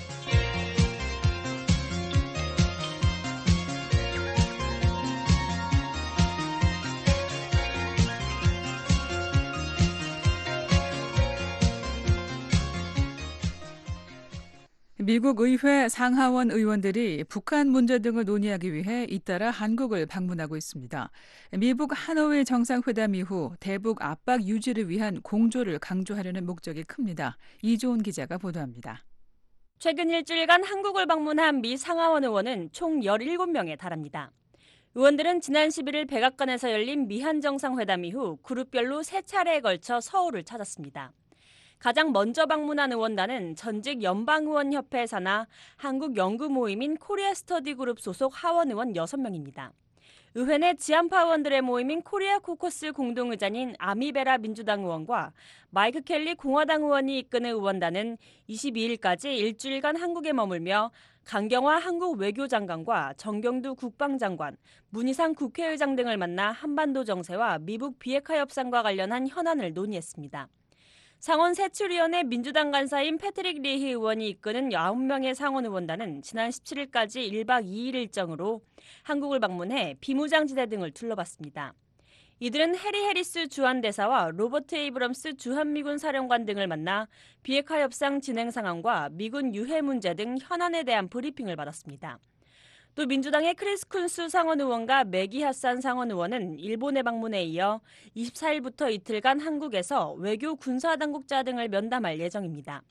미국 의회 상하원 의원들이 북한 문제 등을 논의하기 위해 잇따라 한국을 방문하고 있습니다. 미북 하노이 정상회담 이후 대북 압박 유지를 위한 공조를 강조하려는 목적이 큽니다. 이조은 기자가 보도합니다. 최근 일주일간 한국을 방문한 미 상하원 의원은 총 열일곱 명에 달합니다. 의원들은 지난 십일 일 백악관에서 열린 미한 정상회담 이후 그룹별로 세 차례에 걸쳐 서울을 찾았습니다. 가장 먼저 방문한 의원단은 전직 연방의원협회 산하 한국연구 모임인 코리아 스터디 그룹 소속 하원 의원 여섯 명입니다. 의회 내 지한파 의원들의 모임인 코리아 코커스 공동의장인 아미베라 민주당 의원과 마이크 켈리 공화당 의원이 이끄는 의원단은 이십이 일까지 일주일간 한국에 머물며 강경화 한국 외교장관과 정경두 국방장관, 문희상 국회의장 등을 만나 한반도 정세와 미북 비핵화 협상과 관련한 현안을 논의했습니다. 상원 세출위원회 민주당 간사인 패트릭 리히 의원이 이끄는 아홉 명의 상원 의원단은 지난 십칠 일까지 일 박 이 일 일정으로 한국을 방문해 비무장지대 등을 둘러봤습니다. 이들은 해리 해리스 주한대사와 로버트 에이브럼스 주한미군 사령관 등을 만나 비핵화 협상 진행 상황과 미군 유해 문제 등 현안에 대한 브리핑을 받았습니다. 또 민주당의 크리스 쿤스 상원 의원과 메기 하산 상원 의원은 일본의 방문에 이어 이십사일부터 이틀간 한국에서 외교 군사당국자 등을 면담할 예정입니다.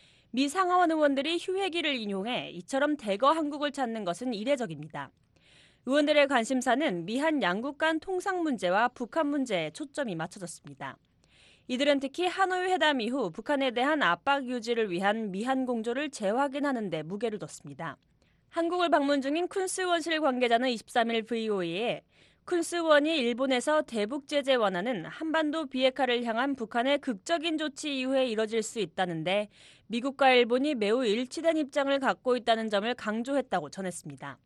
미 상하원 의원들이 휴회기를 인용해 이처럼 대거 한국을 찾는 것은 이례적입니다. 의원들의 관심사는 미한 양국 간 통상 문제와 북한 문제에 초점이 맞춰졌습니다. 이들은 특히 하노이 회담 이후 북한에 대한 압박 유지를 위한 미한 공조를 재확인하는 데 무게를 뒀습니다. 한국을 방문 중인 쿤스 의원실 관계자는 이십삼일 브이오에이에 쿤스 의원이 일본에서 대북 제재 완화는 한반도 비핵화를 향한 북한의 극적인 조치 이후에 이뤄질 수 있다는데 미국과 일본이 매우 일치된 입장을 갖고 있다는 점을 강조했다고 전했습니다.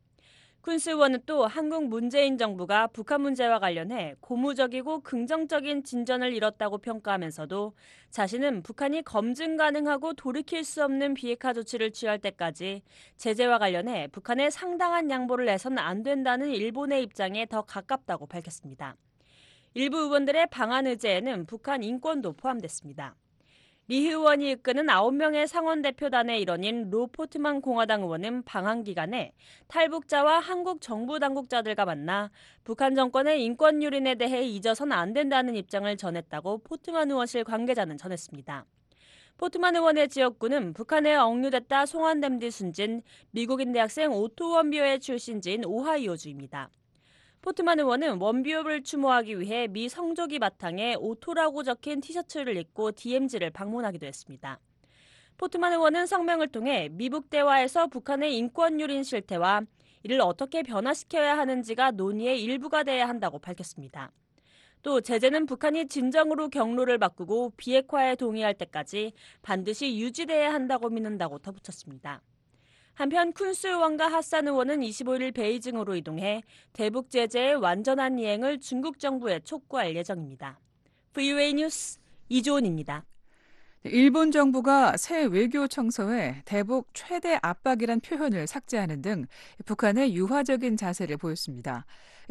쿤스 의원은 또 한국 문재인 정부가 북한 문제와 관련해 고무적이고 긍정적인 진전을 이뤘다고 평가하면서도 자신은 북한이 검증 가능하고 돌이킬 수 없는 비핵화 조치를 취할 때까지 제재와 관련해 북한에 상당한 양보를 해서는 안 된다는 일본의 입장에 더 가깝다고 밝혔습니다. 일부 의원들의 방한 의제에는 북한 인권도 포함됐습니다. 리 의원이 이끄는 아홉 명의 상원 대표단의 일원인 로 포트만 공화당 의원은 방한 기간에 탈북자와 한국 정부 당국자들과 만나 북한 정권의 인권 유린에 대해 잊어서는 안 된다는 입장을 전했다고 포트만 의원실 관계자는 전했습니다. 포트만 의원의 지역구는 북한에 억류됐다 송환된 뒤 숨진 미국인 대학생 오토 원비어의 출신지인 오하이오주입니다. 포트만 의원은 원비어를 추모하기 위해 미 성조기 바탕에 오토라고 적힌 티셔츠를 입고 디엠지를 방문하기도 했습니다. 포트만 의원은 성명을 통해 미북 대화에서 북한의 인권 유린 실태와 이를 어떻게 변화시켜야 하는지가 논의의 일부가 돼야 한다고 밝혔습니다. 또 제재는 북한이 진정으로 경로를 바꾸고 비핵화에 동의할 때까지 반드시 유지돼야 한다고 믿는다고 덧붙였습니다. 한편 쿤스 의원과 하산 의원은 이십오일 베이징으로 이동해 대북 제재의 완전한 이행을 중국 정부에 촉구할 예정입니다. 브이오에이 뉴스 이주온입니다. 일본 정부가 새 외교 청서에 대북 최대 압박이란 표현을 삭제하는 등 북한의 유화적인 자세를 보였습니다.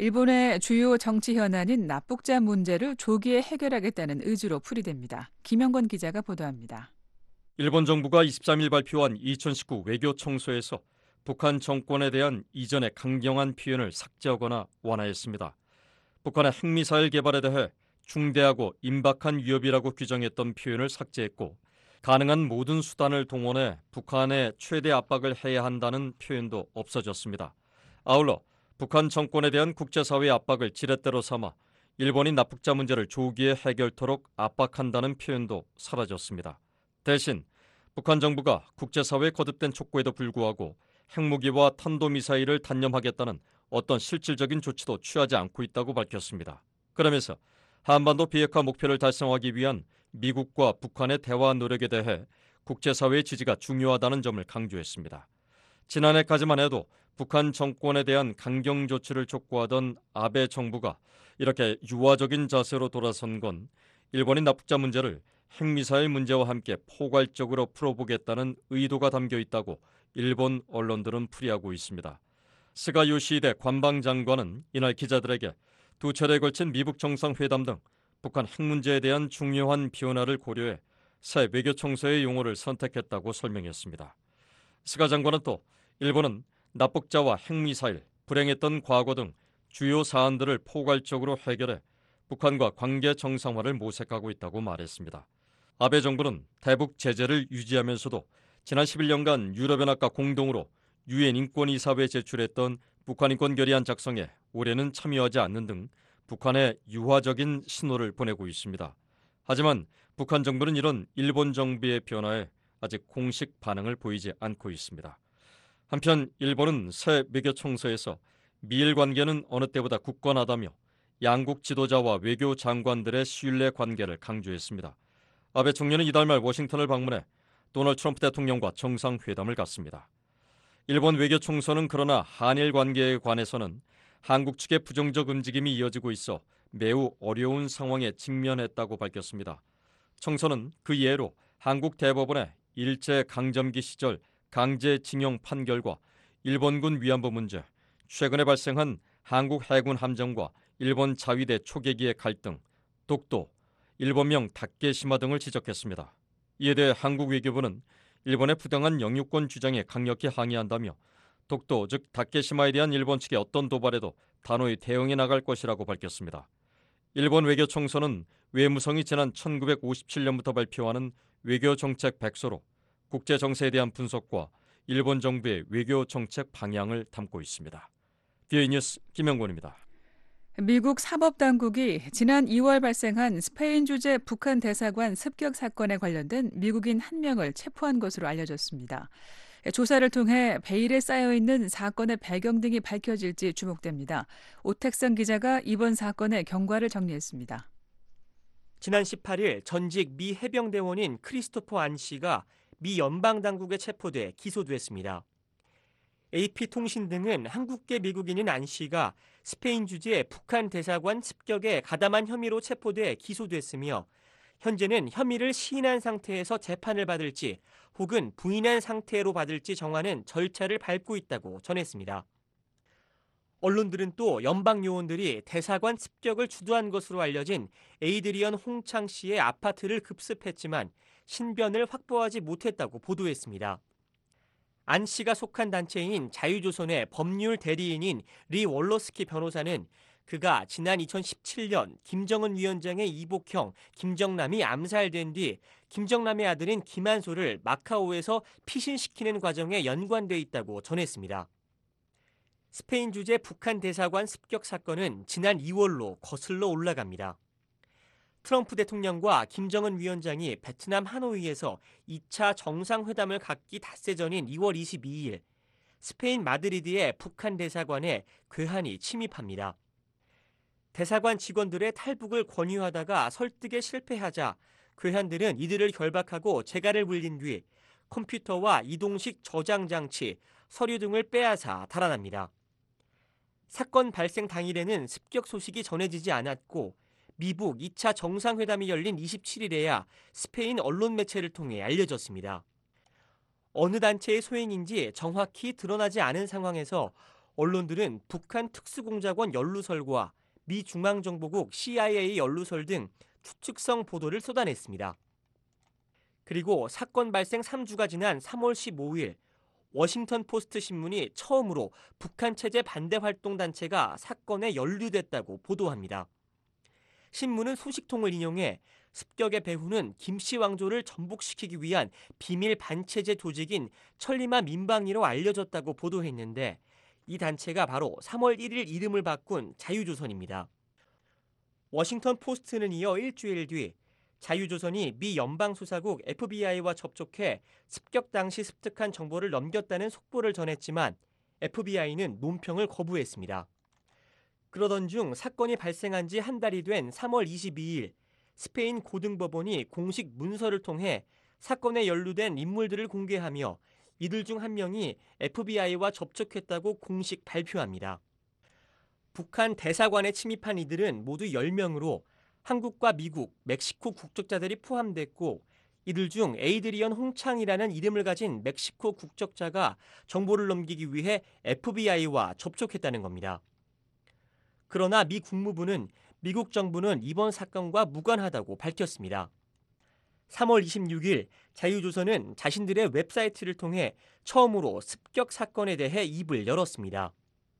일본의 주요 정치 현안인 납북자 문제를 조기에 해결하겠다는 의지로 풀이됩니다. 김영건 기자가 보도합니다. 일본 정부가 이십삼일 발표한 이천십구 외교 청서에서 북한 정권에 대한 이전의 강경한 표현을 삭제하거나 완화했습니다. 북한의 핵미사일 개발에 대해 중대하고 임박한 위협이라고 규정했던 표현을 삭제했고 가능한 모든 수단을 동원해 북한에 최대 압박을 해야 한다는 표현도 없어졌습니다. 아울러 북한 정권에 대한 국제사회의 압박을 지렛대로 삼아 일본이 납북자 문제를 조기에 해결토록 압박한다는 표현도 사라졌습니다. 대신 북한 정부가 국제사회의 거듭된 촉구에도 불구하고 핵무기와 탄도미사일을 단념하겠다는 어떤 실질적인 조치도 취하지 않고 있다고 밝혔습니다. 그러면서 한반도 비핵화 목표를 달성하기 위한 미국과 북한의 대화 노력에 대해 국제사회의 지지가 중요하다는 점을 강조했습니다. 지난해까지만 해도 북한 정권에 대한 강경 조치를 촉구하던 아베 정부가 이렇게 유화적인 자세로 돌아선 건 일본인 납북자 문제를 핵미사일 문제와 함께 포괄적으로 풀어보겠다는 의도가 담겨 있다고 일본 언론들은 풀이하고 있습니다. 스가 요시히데 관방장관은 이날 기자들에게 두 차례에 걸친 미북 정상회담 등 북한 핵 문제에 대한 중요한 변화를 고려해 새 외교 청서의 용어를 선택했다고 설명했습니다. 스가 장관은 또 일본은 납북자와 핵미사일, 불행했던 과거 등 주요 사안들을 포괄적으로 해결해 북한과 관계 정상화를 모색하고 있다고 말했습니다. 아베 정부는 대북 제재를 유지하면서도 지난 십일 년간 유럽연합과 공동으로 유엔 인권이사회에 제출했던 북한 인권 결의안 작성에 올해는 참여하지 않는 등 북한에 유화적인 신호를 보내고 있습니다. 하지만 북한 정부는 이런 일본 정부의 변화에 아직 공식 반응을 보이지 않고 있습니다. 한편 일본은 새 외교 청서에서 미일 관계는 어느 때보다 굳건하다며 양국 지도자와 외교 장관들의 신뢰 관계를 강조했습니다. 아베 총리는 이달 말 워싱턴을 방문해 도널드 트럼프 대통령과 정상회담을 갖습니다. 일본 외교 청서는 그러나 한일 관계에 관해서는 한국 측의 부정적 움직임이 이어지고 있어 매우 어려운 상황에 직면했다고 밝혔습니다. 청서는 그 예로 한국 대법원의 일제강점기 시절 강제징용 판결과 일본군 위안부 문제, 최근에 발생한 한국 해군 함정과 일본 자위대 초계기의 갈등, 독도, 일본명 다케시마 등을 지적했습니다. 이에 대해 한국 외교부는 일본의 부당한 영유권 주장에 강력히 항의한다며 독도 즉 다케시마에 대한 일본 측의 어떤 도발에도 단호히 대응해 나갈 것이라고 밝혔습니다. 일본 외교청서는 외무성이 지난 천구백오십칠 년부터 발표하는 외교정책 백서로 국제 정세에 대한 분석과 일본 정부의 외교 정책 방향을 담고 있습니다. 비오이 뉴스 김영곤입니다. 미국 사법당국이 지난 이월 발생한 스페인 주재 북한 대사관 습격 사건에 관련된 미국인 한 명을 체포한 것으로 알려졌습니다. 조사를 통해 베일에 쌓여있는 사건의 배경 등이 밝혀질지 주목됩니다. 오택성 기자가 이번 사건의 경과를 정리했습니다. 지난 십팔 일 전직 미 해병대원인 크리스토퍼 안 씨가 미 연방당국에 체포돼 기소됐습니다. 에이피통신 등은 한국계 미국인인 안 씨가 스페인 주재 북한 대사관 습격에 가담한 혐의로 체포돼 기소됐으며 현재는 혐의를 시인한 상태에서 재판을 받을지 혹은 부인한 상태로 받을지 정하는 절차를 밟고 있다고 전했습니다. 언론들은 또 연방 요원들이 대사관 습격을 주도한 것으로 알려진 에이드리언 홍창 씨의 아파트를 급습했지만 신변을 확보하지 못했다고 보도했습니다. 안 씨가 속한 단체인 자유조선의 법률 대리인인 리 월러스키 변호사는 그가 지난 이천십칠 년 김정은 위원장의 이복형 김정남이 암살된 뒤 김정남의 아들인 김한소를 마카오에서 피신시키는 과정에 연관돼 있다고 전했습니다. 스페인 주재 북한 대사관 습격 사건은 지난 이월로 거슬러 올라갑니다. 트럼프 대통령과 김정은 위원장이 베트남 하노이에서 이 차 정상회담을 갖기 닷새 전인 이월 이십이일 스페인 마드리드의 북한 대사관에 괴한이 침입합니다. 대사관 직원들의 탈북을 권유하다가 설득에 실패하자 괴한들은 이들을 결박하고 재갈을 물린 뒤 컴퓨터와 이동식 저장 장치, 서류 등을 빼앗아 달아납니다. 사건 발생 당일에는 습격 소식이 전해지지 않았고 미북 이 차 정상회담이 열린 이십칠 일에야 스페인 언론 매체를 통해 알려졌습니다. 어느 단체의 소행인지 정확히 드러나지 않은 상황에서 언론들은 북한 특수공작원 연루설과 미 중앙정보국 씨아이에이 연루설 등 추측성 보도를 쏟아냈습니다. 그리고 사건 발생 삼 주가 지난 삼월 십오일 워싱턴 포스트 신문이 처음으로 북한 체제 반대 활동 단체가 사건에 연루됐다고 보도합니다. 신문은 소식통을 인용해 습격의 배후는 김씨 왕조를 전복시키기 위한 비밀 반체제 조직인 천리마 민방위로 알려졌다고 보도했는데 이 단체가 바로 삼월 일일 이름을 바꾼 자유조선입니다. 워싱턴 포스트는 이어 일주일 뒤 자유조선이 미 연방수사국 에프비아이와 접촉해 습격 당시 습득한 정보를 넘겼다는 속보를 전했지만 에프비아이는 논평을 거부했습니다. 그러던 중 사건이 발생한 지 한 달이 된 삼월 이십이일 스페인 고등법원이 공식 문서를 통해 사건에 연루된 인물들을 공개하며 이들 중 한 명이 에프비아이와 접촉했다고 공식 발표합니다. 북한 대사관에 침입한 이들은 모두 열 명으로 한국과 미국, 멕시코 국적자들이 포함됐고 이들 중 에이드리언 홍창이라는 이름을 가진 멕시코 국적자가 정보를 넘기기 위해 에프비아이와 접촉했다는 겁니다. 그러나 미 국무부는 미국 정부는 이번 사건과 무관하다고 밝혔습니다. 삼월 이십육일 자유조선은 자신들의 웹사이트를 통해 처음으로 습격 사건에 대해 입을 열었습니다.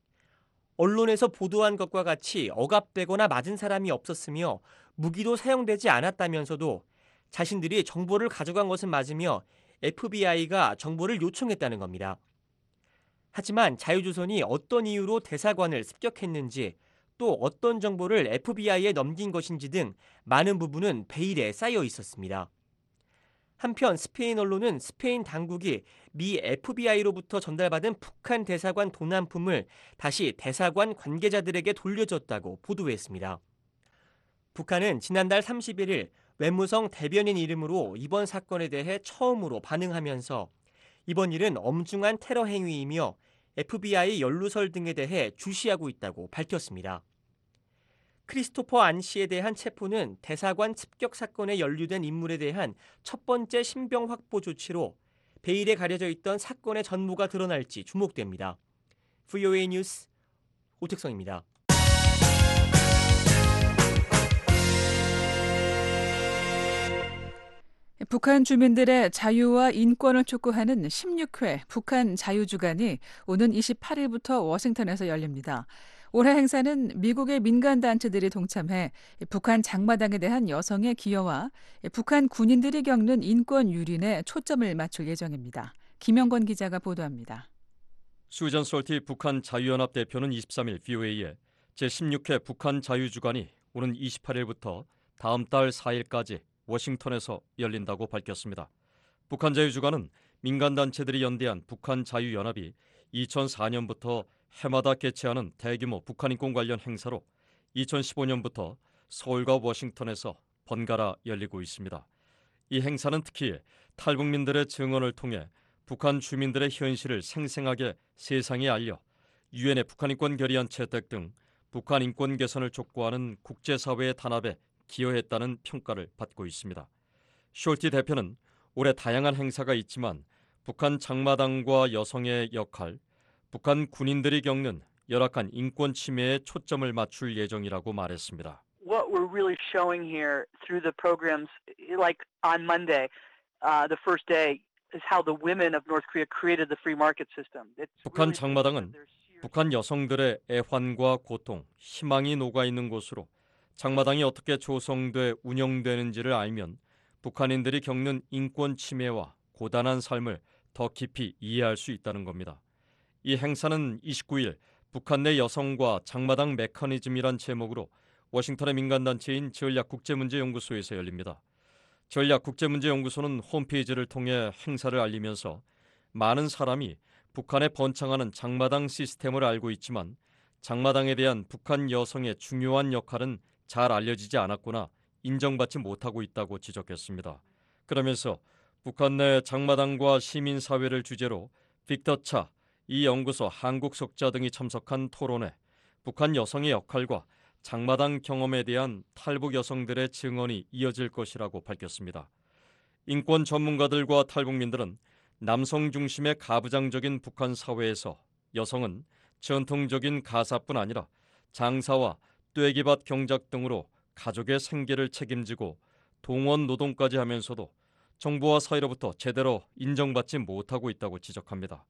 언론에서 보도한 것과 같이 억압되거나 맞은 사람이 없었으며 무기도 사용되지 않았다면서도 자신들이 정보를 가져간 것은 맞으며 에프비아이가 정보를 요청했다는 겁니다. 하지만 자유조선이 어떤 이유로 대사관을 습격했는지 또 어떤 정보를 에프비아이에 넘긴 것인지 등 많은 부분은 베일에 쌓여 있었습니다. 한편 스페인 언론은 스페인 당국이 미 에프비아이로부터 전달받은 북한 대사관 도난품을 다시 대사관 관계자들에게 돌려줬다고 보도했습니다. 북한은 지난달 삼십일일 외무성 대변인 이름으로 이번 사건에 대해 처음으로 반응하면서 이번 일은 엄중한 테러 행위이며 에프비아이 연루설 등에 대해 주시하고 있다고 밝혔습니다. 크리스토퍼 안 씨에 대한 체포는 대사관 습격 사건에 연루된 인물에 대한 첫 번째 신병 확보 조치로 베일에 가려져 있던 사건의 전모가 드러날지 주목됩니다. 브이오에이 뉴스 오택성입니다. 북한 주민들의 자유와 인권을 촉구하는 십육 회 북한 자유주간이 오는 이십팔 일부터 워싱턴에서 열립니다. 올해 행사는 미국의 민간단체들이 동참해 북한 장마당에 대한 여성의 기여와 북한 군인들이 겪는 인권 유린에 초점을 맞출 예정입니다. 김영권 기자가 보도합니다. 수잔 솔티 북한 자유연합 대표는 이십삼 일 브이오에이에 제십육 회 북한 자유주간이 오는 이십팔 일부터 다음 달 사 일까지 워싱턴에서 열린다고 밝혔습니다. 북한 자유주간은 민간단체들이 연대한 북한 자유연합이 이천사 년부터 해마다 개최하는 대규모 북한 인권 관련 행사로 이천십오 년부터 서울과 워싱턴에서 번갈아 열리고 있습니다. 이 행사는 특히 탈북민들의 증언을 통해 북한 주민들의 현실을 생생하게 세상에 알려 유엔의 북한 인권 결의안 채택 등 북한 인권 개선을 촉구하는 국제사회의 단합에 기여했다는 평가를 받고 있습니다. 숄티 대표는 올해 다양한 행사가 있지만 북한 장마당과 여성의 역할, 북한 군인들이 겪는 열악한 인권 침해에 초점을 맞출 예정이라고 말했습니다. What we're really showing here through the programs, like on Monday, uh, the first day, is how the women of North Korea created the free market system. 북한 장마당은 북한 여성들의 애환과 고통, 희망이 녹아있는 곳으로 장마당이 어떻게 조성돼 운영되는지를 알면 북한인들이 겪는 인권 침해와 고단한 삶을 더 깊이 이해할 수 있다는 겁니다. 이 행사는 이십구 일 북한 내 여성과 장마당 메커니즘이란 제목으로 워싱턴의 민간단체인 전략국제문제연구소에서 열립니다. 전략국제문제연구소는 홈페이지를 통해 행사를 알리면서 많은 사람이 북한에 번창하는 장마당 시스템을 알고 있지만 장마당에 대한 북한 여성의 중요한 역할은 잘 알려지지 않았거나 인정받지 못하고 있다고 지적했습니다. 그러면서 북한 내 장마당과 시민사회를 주제로 빅터 차, 이 연구소 한국 석자 등이 참석한 토론회, 북한 여성의 역할과 장마당 경험에 대한 탈북 여성들의 증언이 이어질 것이라고 밝혔습니다. 인권 전문가들과 탈북민들은 남성 중심의 가부장적인 북한 사회에서 여성은 전통적인 가사뿐 아니라 장사와 떼기밭 경작 등으로 가족의 생계를 책임지고 동원 노동까지 하면서도 정부와 사회로부터 제대로 인정받지 못하고 있다고 지적합니다.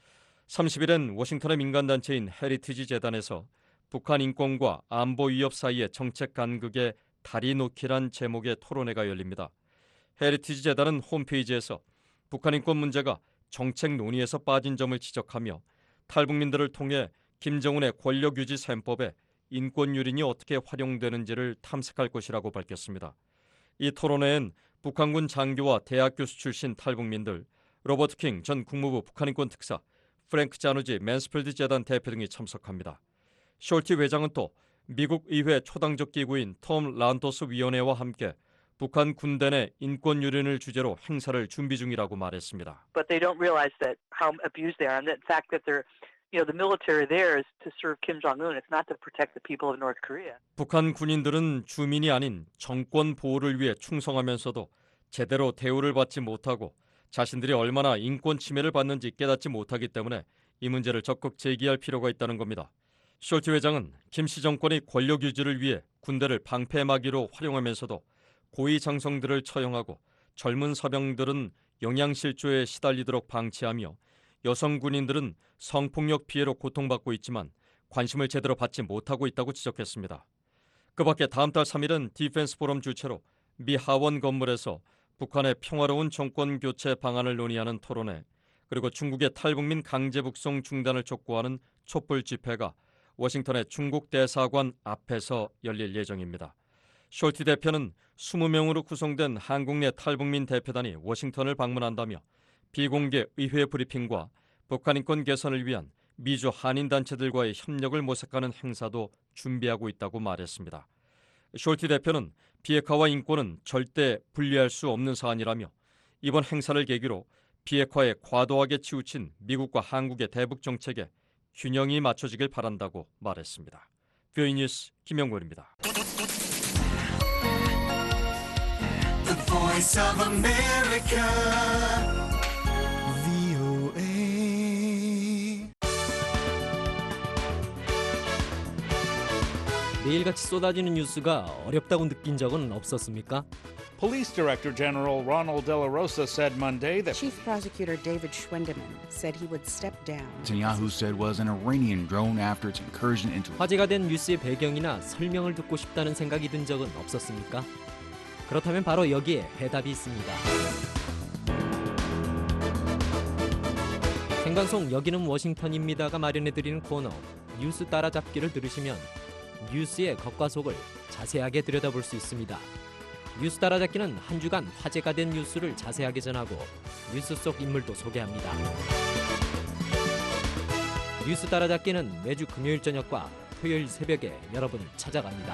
삼십 일엔 워싱턴의 민간단체인 헤리티지 재단에서 북한 인권과 안보 위협 사이의 정책 간극에 다리 놓기란 제목의 토론회가 열립니다. 헤리티지 재단은 홈페이지에서 북한 인권 문제가 정책 논의에서 빠진 점을 지적하며 탈북민들을 통해 김정은의 권력 유지 셈법에 인권 유린이 어떻게 활용되는지를 탐색할 것이라고 밝혔습니다. 이 토론회엔 북한군 장교와 대학 교수 출신 탈북민들, 로버트 킹 전 국무부 북한인권 특사, 프랭크 자누지 맨스필드 재단 대표 등이 참석합니다. 숄티 회장은 또 미국 의회 초당적 기구인 톰 란토스 위원회와 함께 북한 군대 내 인권 유린을 주제로 행사를 준비 중이라고 말했습니다. But they don't realize that how abused they are, and the fact that they're, you know, the military there is to serve Kim Jong-un. It's not to protect the people of North Korea. 북한 군인들은 주민이 아닌 정권 보호를 위해 충성하면서도 제대로 대우를 받지 못하고 자신들이 얼마나 인권 침해를 받는지 깨닫지 못하기 때문에 이 문제를 적극 제기할 필요가 있다는 겁니다. 숄티 회장은 김씨 정권이 권력 유지를 위해 군대를 방패막이로 활용하면서도 고위 장성들을 처형하고 젊은 서병들은 영양실조에 시달리도록 방치하며 여성 군인들은 성폭력 피해로 고통받고 있지만 관심을 제대로 받지 못하고 있다고 지적했습니다. 그 밖에 다음 달 삼 일은 디펜스 포럼 주최로 미 하원 건물에서 북한의 평화로운 정권 교체 방안을 논의하는 토론회, 그리고 중국의 탈북민 강제 북송 중단을 촉구하는 촛불 집회가 워싱턴의 중국 대사관 앞에서 열릴 예정입니다. 숄티 대표는 이십 명으로 구성된 한국 내 탈북민 대표단이 워싱턴을 방문한다며 비공개 의회 브리핑과 북한 인권 개선을 위한 미주 한인단체들과의 협력을 모색하는 행사도 준비하고 있다고 말했습니다. 숄티 대표는 비핵화와 인권은 절대 분리할 수 없는 사안이라며 이번 행사를 계기로 비핵화에 과도하게 치우친 미국과 한국의 대북 정책에 균형이 맞춰지길 바란다고 말했습니다. 브이오에이 뉴스 김영권입니다. The Voice of America, 브이오에이. 매일같이 쏟아지는 뉴스가 어렵다고 느낀 적은 없었습니까? Police Director General Ronald De La Rosa said Monday that Chief Prosecutor David Schwendeman said he would step down. Netanyahu said was an Iranian drone after its incursion into 화제가 된 뉴스의 배경이나 설명을 듣고 싶다는 생각이 든 적은 없었습니까? 그렇다면 바로 여기에 해답이 있습니다. 생방송 여기는 워싱턴입니다가 마련해드리는 코너 뉴스 따라잡기를 들으시면 뉴스의 겉과 속을 자세하게 들여다볼 수 있습니다. 뉴스 따라잡기는 한 주간 화제가 된 뉴스를 자세하게 전하고 뉴스 속 인물도 소개합니다. 뉴스 따라잡기는 매주 금요일 저녁과 토요일 새벽에 여러분을 찾아갑니다.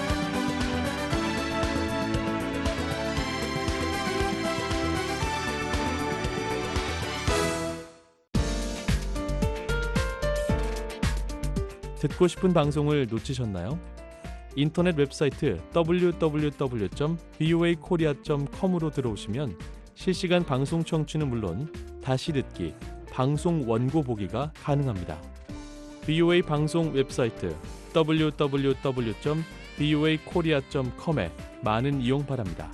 듣고 싶은 방송을 놓치셨나요? 인터넷 웹사이트 더블유 더블유 더블유 점 브이오에이 코리아 점 컴으로 들어오시면 실시간 방송 청취는 물론 다시 듣기, 방송 원고 보기가 가능합니다. 브이오에이 방송 웹사이트 더블유 더블유 더블유 점 브이오에이 코리아 점 컴에 많은 이용 바랍니다.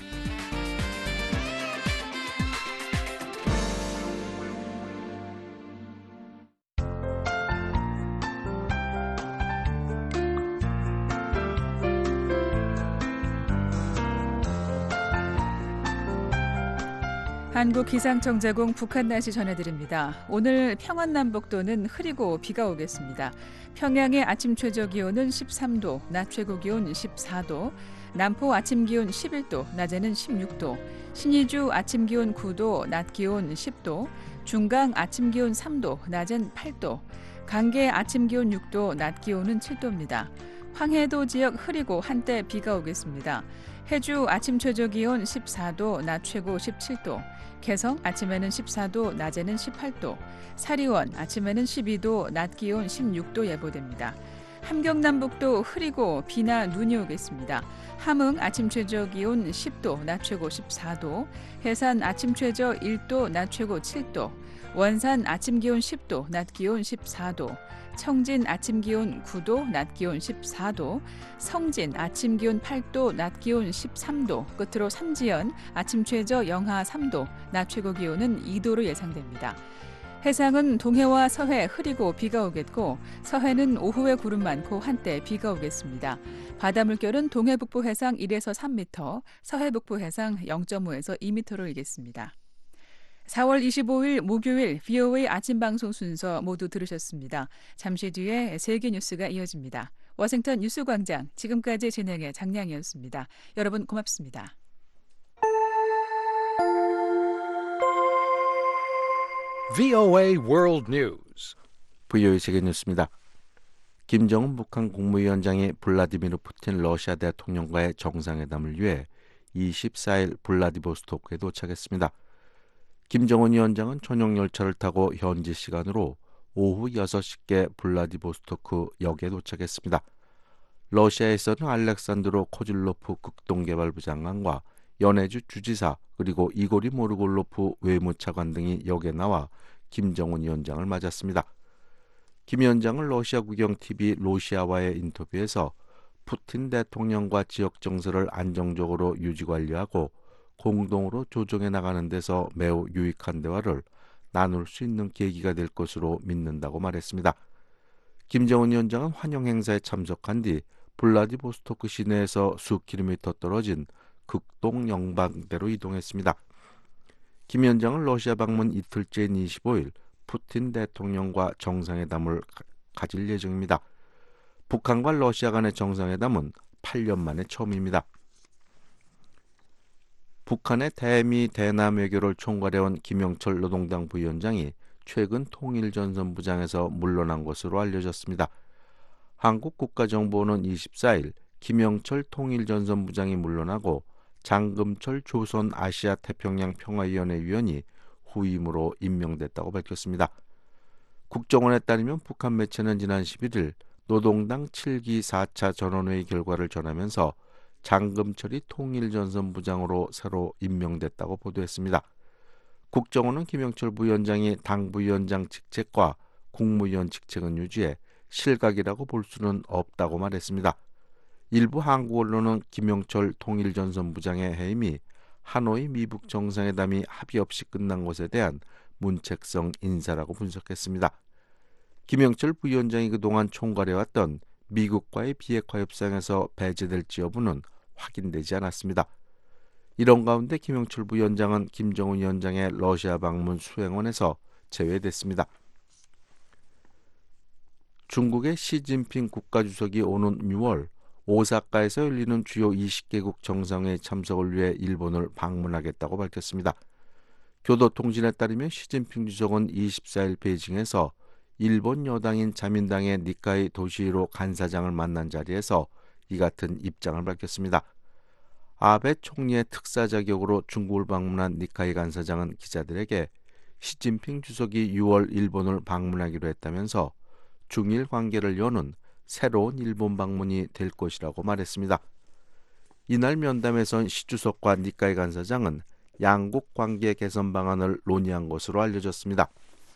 한국기상청제공 북한 날씨 전해드립니다. 오늘 평안남북도는 흐리고 비가 오겠습니다. 평양의 아침 최저기온은 십삼 도, 낮 최고기온 십사 도, 남포 아침기온 십일 도, 낮에는 십육 도, 신의주 아침기온 구 도, 낮기온 십 도, 중강 아침기온 삼 도, 낮은 팔 도, 강계 아침기온 육 도, 낮기온은 칠 도입니다. 황해도 지역 흐리고 한때 비가 오겠습니다. 해주 아침 최저기온 십사 도, 낮 최고 십칠 도, 개성 아침에는 십사 도, 낮에는 십팔 도, 사리원 아침에는 십이 도, 낮 기온 십육 도 예보됩니다. 함경남북도 흐리고 비나 눈이 오겠습니다. 함흥 아침 최저기온 십 도, 낮 최고 십사 도, 해산 아침 최저 일 도, 낮 최고 칠 도, 원산 아침 기온 십 도, 낮 기온 십사 도, 청진 아침 기온 구 도, 낮 기온 십사 도, 성진 아침 기온 팔 도, 낮 기온 십삼 도, 끝으로 삼지연 아침 최저 영하 삼 도, 낮 최고 기온은 이 도로 예상됩니다. 해상은 동해와 서해 흐리고 비가 오겠고 서해는 오후에 구름 많고 한때 비가 오겠습니다. 바다 물결은 동해 북부 해상 일에서 삼 미터, 서해 북부 해상 영 점 오에서 이 미터로 일겠습니다. 사월 이십오일 목요일 브이오에이 아침 방송 순서 모두 들으셨습니다. 잠시 뒤에 세계 뉴스가 이어집니다. 워싱턴 뉴스광장 지금까지 진행의 장량이었습니다. 여러분 고맙습니다. 브이오에이 World News. 브이오에이 세계 뉴스입니다. 김정은 북한 국무위원장이 블라디미르 푸틴 러시아 대통령과의 정상회담을 위해 이십사일 블라디보스토크에 도착했습니다. 김정은 위원장은 전용 열차를 타고 현지 시간으로 오후 여섯 시께 블라디보스토크 역에 도착했습니다. 러시아에서는 알렉산드로 코질로프 극동개발부 장관과 연해주 주지사 그리고 이고리 모르골로프 외무차관 등이 역에 나와 김정은 위원장을 맞았습니다. 김 위원장은 러시아 국영 티비 러시아와의 인터뷰에서 푸틴 대통령과 지역 정세를 안정적으로 유지 관리하고 공동으로 조정해 나가는 데서 매우 유익한 대화를 나눌 수 있는 계기가 될 것으로 믿는다고 말했습니다. 김정은 위원장은 환영 행사에 참석한 뒤 블라디보스토크 시내에서 수 킬로미터 떨어진 극동 영방대로 이동했습니다. 김 위원장은 러시아 방문 이틀째인 이십오일 푸틴 대통령과 정상회담을 가질 예정입니다. 북한과 러시아 간의 정상회담은 팔 년 만에 처음입니다. 북한의 대미 대남 외교를 총괄해온 김영철 노동당 부위원장이 최근 통일전선부장에서 물러난 것으로 알려졌습니다. 한국국가정보원은 이십사일 김영철 통일전선부장이 물러나고 장금철 조선아시아태평양평화위원회 위원이 후임으로 임명됐다고 밝혔습니다. 국정원에 따르면 북한 매체는 지난 십일일 노동당 칠 기 사 차 전원회의 결과를 전하면서 장금철이 통일전선부장으로 새로 임명됐다고 보도했습니다. 국정원은 김영철 부위원장이 당부위원장 직책과 국무위원 직책은 유지해 실각이라고 볼 수는 없다고 말했습니다. 일부 한국 언론은 김영철 통일전선부장의 해임이 하노이 미북 정상회담이 합의 없이 끝난 것에 대한 문책성 인사라고 분석했습니다. 김영철 부위원장이 그동안 총괄해왔던 미국과의 비핵화 협상에서 배제될지 여부는 확인되지 않았습니다. 이런 가운데 김영철 부위원장은 김정은 위원장의 러시아 방문 수행원에서 제외됐습니다. 중국의 시진핑 국가주석이 오는 유월 오사카에서 열리는 주요 이십 개국 정상회의 참석을 위해 일본을 방문하겠다고 밝혔습니다. 교도통신에 따르면 시진핑 주석은 이십사일 베이징에서 일본 여당인 자민당의 니카이 도시히로 간사장을 만난 자리에서 이 같은 입장을 밝혔습니다. 아베 총리의 특사 자격으로 중국을 방문한 니카이 간사장은 기자들에게 시진핑 주석이 유월 일본을 방문하기로 했다면서 중일 관계를 여는 새로운 일본 방문이 될 것이라고 말했습니다. 이날 면담에선 시 주석과 니카이 간사장은 양국 관계 개선 방안을 논의한 것으로 알려졌습니다.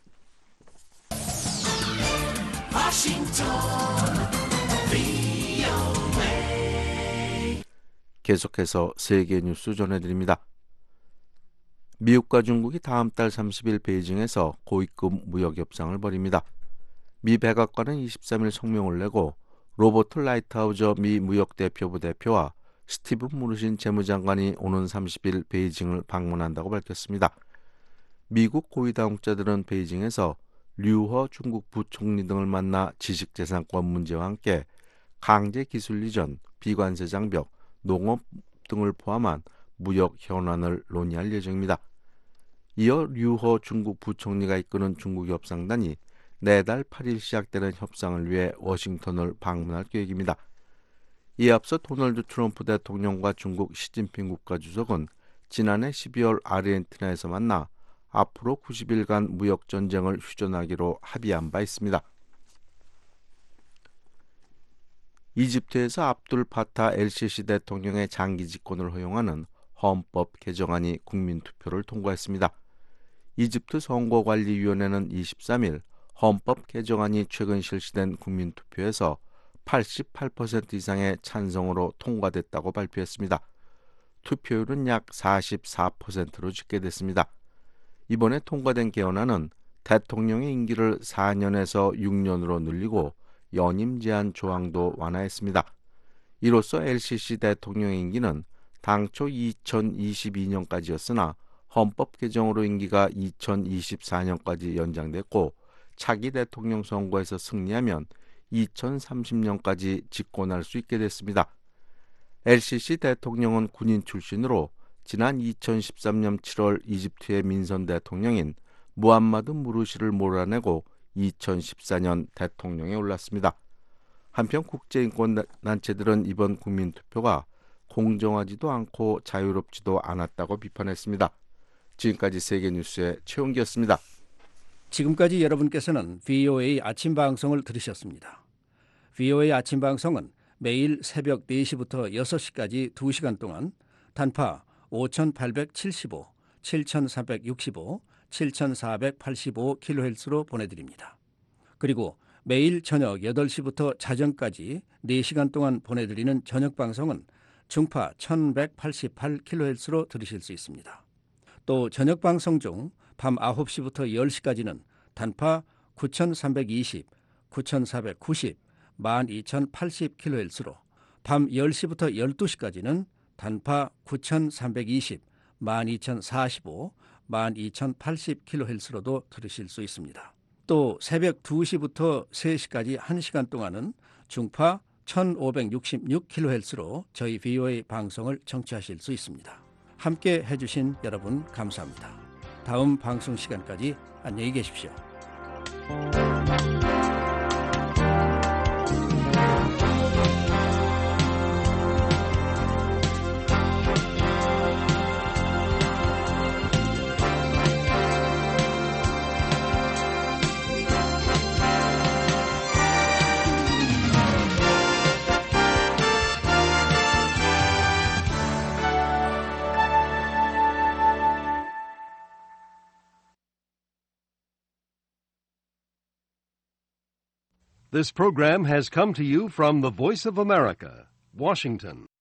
계속해서 세계 뉴스 전해드립니다. 미국과 중국이 다음 달 삼십일 베이징에서 고위급 무역 협상을 벌입니다. 미 백악관은 이십삼일 성명을 내고 로버트 라이트하우저 미 무역대표부 대표와 스티브 무르신 재무장관이 오는 삼십일 베이징을 방문한다고 밝혔습니다. 미국 고위당국자들은 베이징에서 류허 중국 부총리 등을 만나 지식재산권 문제와 함께 강제 기술 이전, 비관세 장벽, 농업 등을 포함한 무역 현안을 논의할 예정입니다. 이어 류허 중국 부총리가 이끄는 중국 협상단이 내달 팔일 시작되는 협상을 위해 워싱턴을 방문할 계획입니다. 이에 앞서 도널드 트럼프 대통령과 중국 시진핑 국가주석은 지난해 십이월 아르헨티나에서 만나 앞으로 구십일간 무역 전쟁을 휴전하기로 합의한 바 있습니다. 이집트에서 압둘 파타 엘시시 대통령의 장기 집권을 허용하는 헌법 개정안이 국민투표를 통과했습니다. 이집트 선거관리위원회는 이십삼일 헌법 개정안이 최근 실시된 국민투표에서 팔십팔 퍼센트 이상의 찬성으로 통과됐다고 발표했습니다. 투표율은 약 사십사 퍼센트로 집계됐습니다. 이번에 통과된 개헌안은 대통령의 임기를 사 년에서 육 년으로 늘리고 연임 제한 조항도 완화했습니다. 이로써 엘시시 대통령의 임기는 당초 이천이십이년까지였으나 헌법 개정으로 임기가 이천이십사년까지 연장됐고 차기 대통령 선거에서 승리하면 이천삼십년까지 집권할 수 있게 됐습니다. 엘시시 대통령은 군인 출신으로 지난 이천십삼년 칠월 이집트의 민선 대통령인 무함마드 무르시를 몰아내고 이천십사년 대통령에 올랐습니다. 한편 국제인권단체들은 이번 국민투표가 공정하지도 않고 자유롭지도 않았다고 비판했습니다. 지금까지 세계뉴스의 최용기였습니다. 지금까지 여러분께서는 브이오에이 아침 방송을 들으셨습니다. 브이오에이 아침 방송은 매일 새벽 네 시부터 여섯 시까지 두 시간 동안 단파 오천팔백칠십오, 칠천삼백육십오, 칠천사백팔십오 킬로헤르츠로 보내드립니다. 그리고 매일 저녁 여덟 시부터 자정까지 네 시간 동안 보내드리는 저녁 방송은 중파 천백팔십팔 킬로헤르츠로 들으실 수 있습니다. 또 저녁 방송 중 밤 아홉 시부터 열 시까지는 단파 구천삼백이십, 구천사백구십, 만 이천팔십 킬로헤르츠로 밤 열 시부터 열두 시까지는 단파 구천삼백이십, 만 이천사십오, 만 이천팔십 킬로헤르츠로도 들으실 수 있습니다. 또 새벽 두 시부터 세 시까지 한 시간 동안은 중파 천오백육십육 킬로헤르츠로 저희 브이오에이 방송을 청취하실 수 있습니다. 함께 해주신 여러분 감사합니다. 다음 방송 시간까지 안녕히 계십시오. This program has come to you from the Voice of America, Washington.